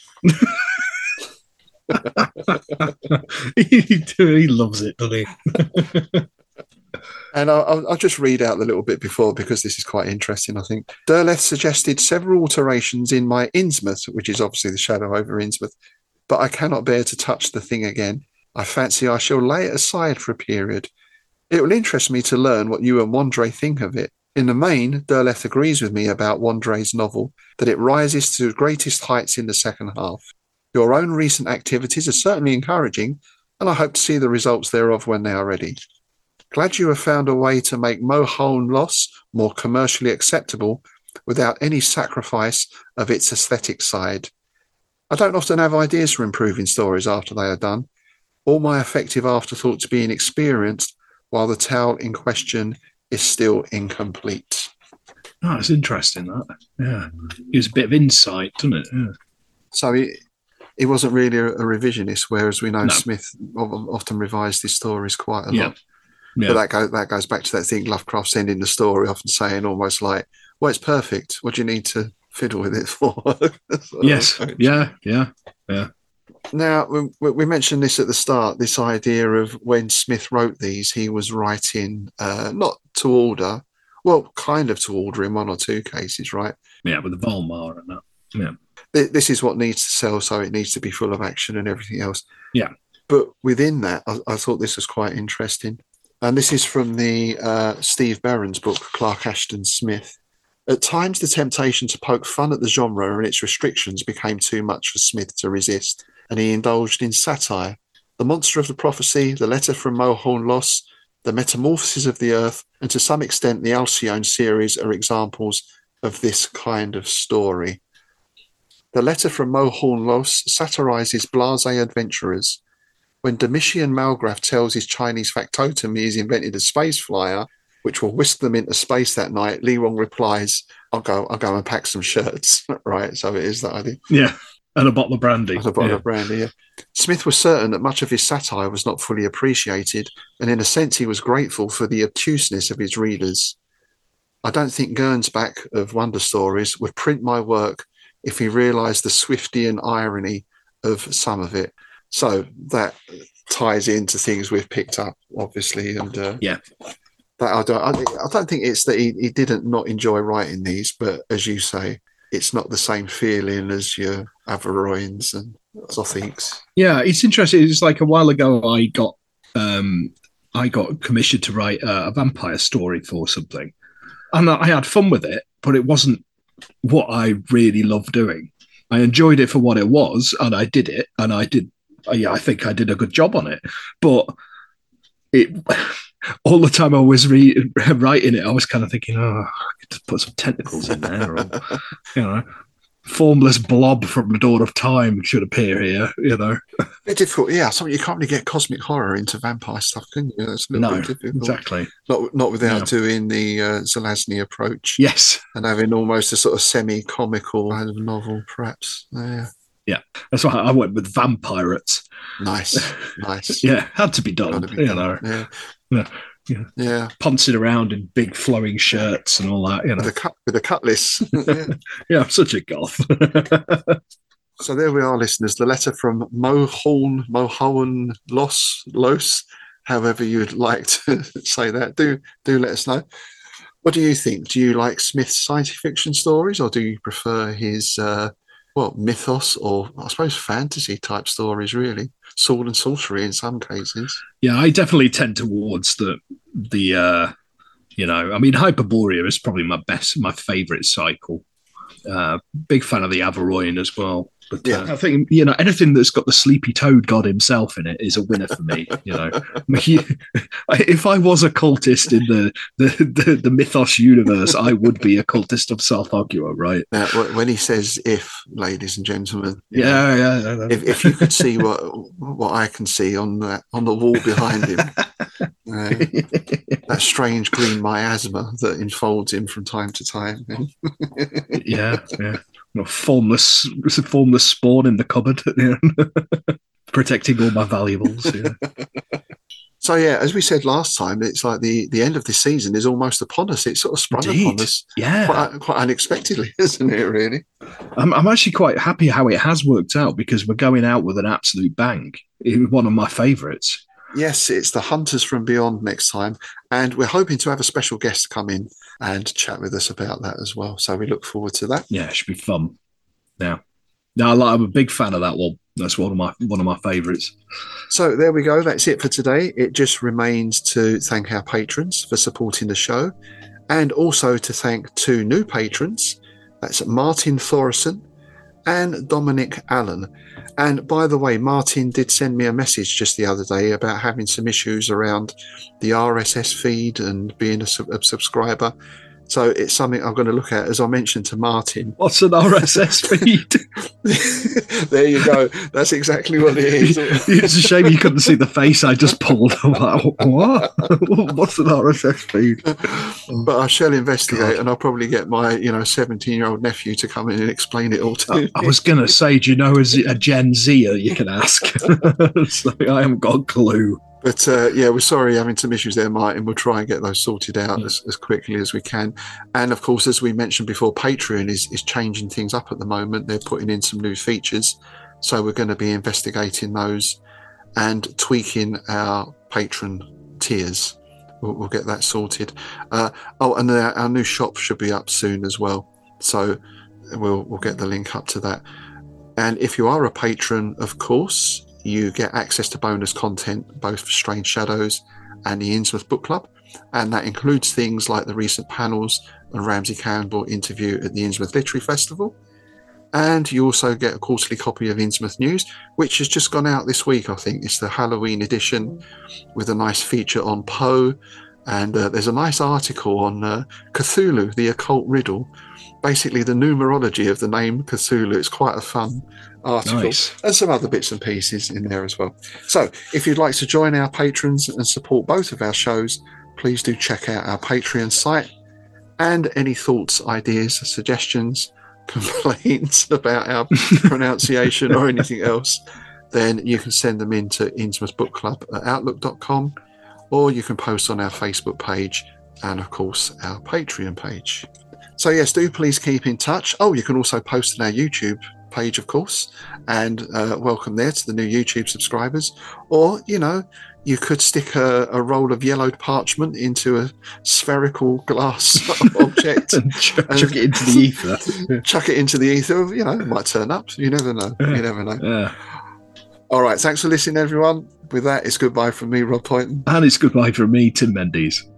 he, he loves it, doesn't he? And I'll, I'll just read out the little bit before, because this is quite interesting, I think. Derleth suggested several alterations in my Innsmouth, which is obviously the shadow over Innsmouth, but I cannot bear to touch the thing again. I fancy I shall lay it aside for a period. It will interest me to learn what you and Wandre think of it. In the main, Derleth agrees with me about Wandre's novel, that it rises to greatest heights in the second half. Your own recent activities are certainly encouraging, and I hope to see the results thereof when they are ready. Glad you have found a way to make Mohaun Los more commercially acceptable without any sacrifice of its aesthetic side. I don't often have ideas for improving stories after they are done. all my effective afterthoughts being experienced while the tale in question is still incomplete. Oh, it's interesting, that. Yeah. Gives a bit of insight, doesn't it? Yeah. So he, he wasn't really a, a revisionist, whereas we know No. Smith o- often revised his stories quite a Yeah. lot. Yeah. But that, go, that goes back to that thing Lovecraft's ending the story, often saying almost like, well, it's perfect. What do you need to fiddle with it for? Yes. Yeah. Yeah. Yeah. Now, we, we mentioned this at the start, this idea of when Smith wrote these, he was writing uh, not to order, well, kind of to order in one or two cases, right? Yeah, with the Volmar and that. Yeah. Th- This is what needs to sell, so it needs to be full of action and everything else. Yeah. But within that, I, I thought this was quite interesting. And this is from the uh, Steve Barron's book, Clark Ashton Smith. At times, the temptation to poke fun at the genre and its restrictions became too much for Smith to resist, and he indulged in satire. The Monster of the Prophecy, The Letter from Mohorn Loss, The Metamorphosis of the Earth, and to some extent the Alcyone series are examples of this kind of story. The Letter from Mohorn Loss satirises blasé adventurers. When Domitian Malgraf tells his Chinese factotum he has invented a space flyer, which will whisk them into space that night, Li Wong replies, I'll go, I'll go and pack some shirts. Right, so it is that idea. Yeah. And a bottle of brandy. And a bottle yeah. of brandy, yeah. Smith was certain that much of his satire was not fully appreciated, and in a sense he was grateful for the obtuseness of his readers. I don't think Gernsback of Wonder Stories would print my work if he realised the Swiftian irony of some of it. So that ties into things we've picked up, obviously, and uh, Yeah. that I don't. I, I don't think it's that he, he didn't not enjoy writing these, but as you say, it's not the same feeling as your Averoins and Zothiques. Yeah, it's interesting. It's like a while ago I got um I got commissioned to write a, a vampire story for something. And I had fun with it, but it wasn't what I really loved doing. I enjoyed it for what it was, and I did it, and I did yeah, I think I did a good job on it. But it all the time I was re- writing it, I was kind of thinking, oh, I could just put some tentacles in there, or, you know, formless blob from the dawn of time should appear here, you know. It's difficult, yeah. Something you can't really get cosmic horror into vampire stuff, can you? It's a little No, bit difficult. exactly. Not not without No. doing the uh, Zelazny approach Yes, and having almost a sort of semi-comical kind of novel, perhaps. Yeah, that's why I went with vampirates. nice, nice. Yeah, had to be done, Gotta be you done. know. Yeah, Yeah, yeah. yeah. Pouncing around in big flowing shirts and all that, you With know. a cut with a cutlass. Yeah. Yeah, I'm such a goth. So there we are, listeners. The letter from Mohorn, Mohorn Los, Los, however you'd like to say that. Do do let us know. What do you think? Do you like Smith's science fiction stories, or do you prefer his uh, well mythos, or I suppose fantasy type stories? Really, sword and sorcery in some cases. Yeah, I definitely tend towards the the uh you know, I mean, Hyperborea is probably my best, my favourite cycle. Uh, big fan of the Averoin as well. But Yeah. uh, I think, you know, anything that's got the sleepy toad god himself in it is a winner for me. You know, I mean, if I was a cultist in the the, the, the mythos universe, I would be a cultist of Sarthagua, right? Now, wh- when he says "if," ladies and gentlemen, you know, Yeah, yeah. yeah, yeah. if, if you could see what what I can see on that on the wall behind him, uh, that strange green miasma that enfolds him from time to time. yeah, yeah. You know, formless, formless spawn in the cupboard, you know, protecting all my valuables. Yeah. So yeah, as we said last time, it's like the the end of this season is almost upon us. It's sort of sprung Indeed. upon us Yeah, quite, quite unexpectedly, isn't it? Really. I'm, I'm actually quite happy how it has worked out because we're going out with an absolute bang. It was one of my favourites. Yes, it's the Hunters from Beyond next time, and we're hoping to have a special guest come in and chat with us about that as well. So we look forward to that. Yeah, it should be fun. Yeah, no, I like- I'm a big fan of that one. That's one of my one of my favourites. So there we go. That's it for today. It just remains to thank our patrons for supporting the show, and also to thank two new patrons. That's Martin Thorson and Dominic Allen. And by the way, Martin did send me a message just the other day about having some issues around the R S S feed and being a, sub- a subscriber. So it's something I'm going to look at, as I mentioned to Martin. What's an R S S feed? There you go. That's exactly what it is. It's a shame you couldn't see the face I just pulled. What? What's an R S S feed? But I shall investigate, God. And I'll probably get my, you know, seventeen-year-old nephew to come in and explain it all to me. I was going to say, do you know as a Gen Zer you can ask? So I haven't got a clue. But uh, yeah, we're sorry having some issues there, Martin. We'll try and get those sorted out as, as quickly as we can. And of course, as we mentioned before, Patreon is, is changing things up at the moment. They're putting in some new features. So we're going to be investigating those and tweaking our patron tiers. We'll, we'll get that sorted. Uh, oh, and our, our new shop should be up soon as well. So we'll we'll get the link up to that. And if you are a patron, of course, you get access to bonus content, both for Strange Shadows and the Innsmouth Book Club. And that includes things like the recent panels and Ramsey Campbell interview at the Innsmouth Literary Festival. And you also get a quarterly copy of Innsmouth News, which has just gone out this week, I think. It's the Halloween edition with a nice feature on Poe. And uh, there's a nice article on uh, Cthulhu, the occult riddle. Basically, the numerology of the name Cthulhu. It's quite a fun article. Nice. And some other bits and pieces in there as well. So if you'd like to join our patrons and support both of our shows, please do check out our Patreon site. And any thoughts, ideas, suggestions, complaints about our pronunciation or anything else, then you can send them in to Innsmouth Book Club at outlook dot com, or you can post on our Facebook page and, of course, our Patreon page. So, yes, do please keep in touch. Oh, you can also post on our YouTube page, of course, and uh, welcome there to the new YouTube subscribers. Or, you know, you could stick a, a roll of yellowed parchment into a spherical glass object and chuck, and chuck it into the ether. Chuck it into the ether. You know, it might turn up. You never know. Yeah. You never know. Yeah. All right. Thanks for listening, everyone. With that, it's goodbye from me, Rob Poynton. And it's goodbye from me, Tim Mendes.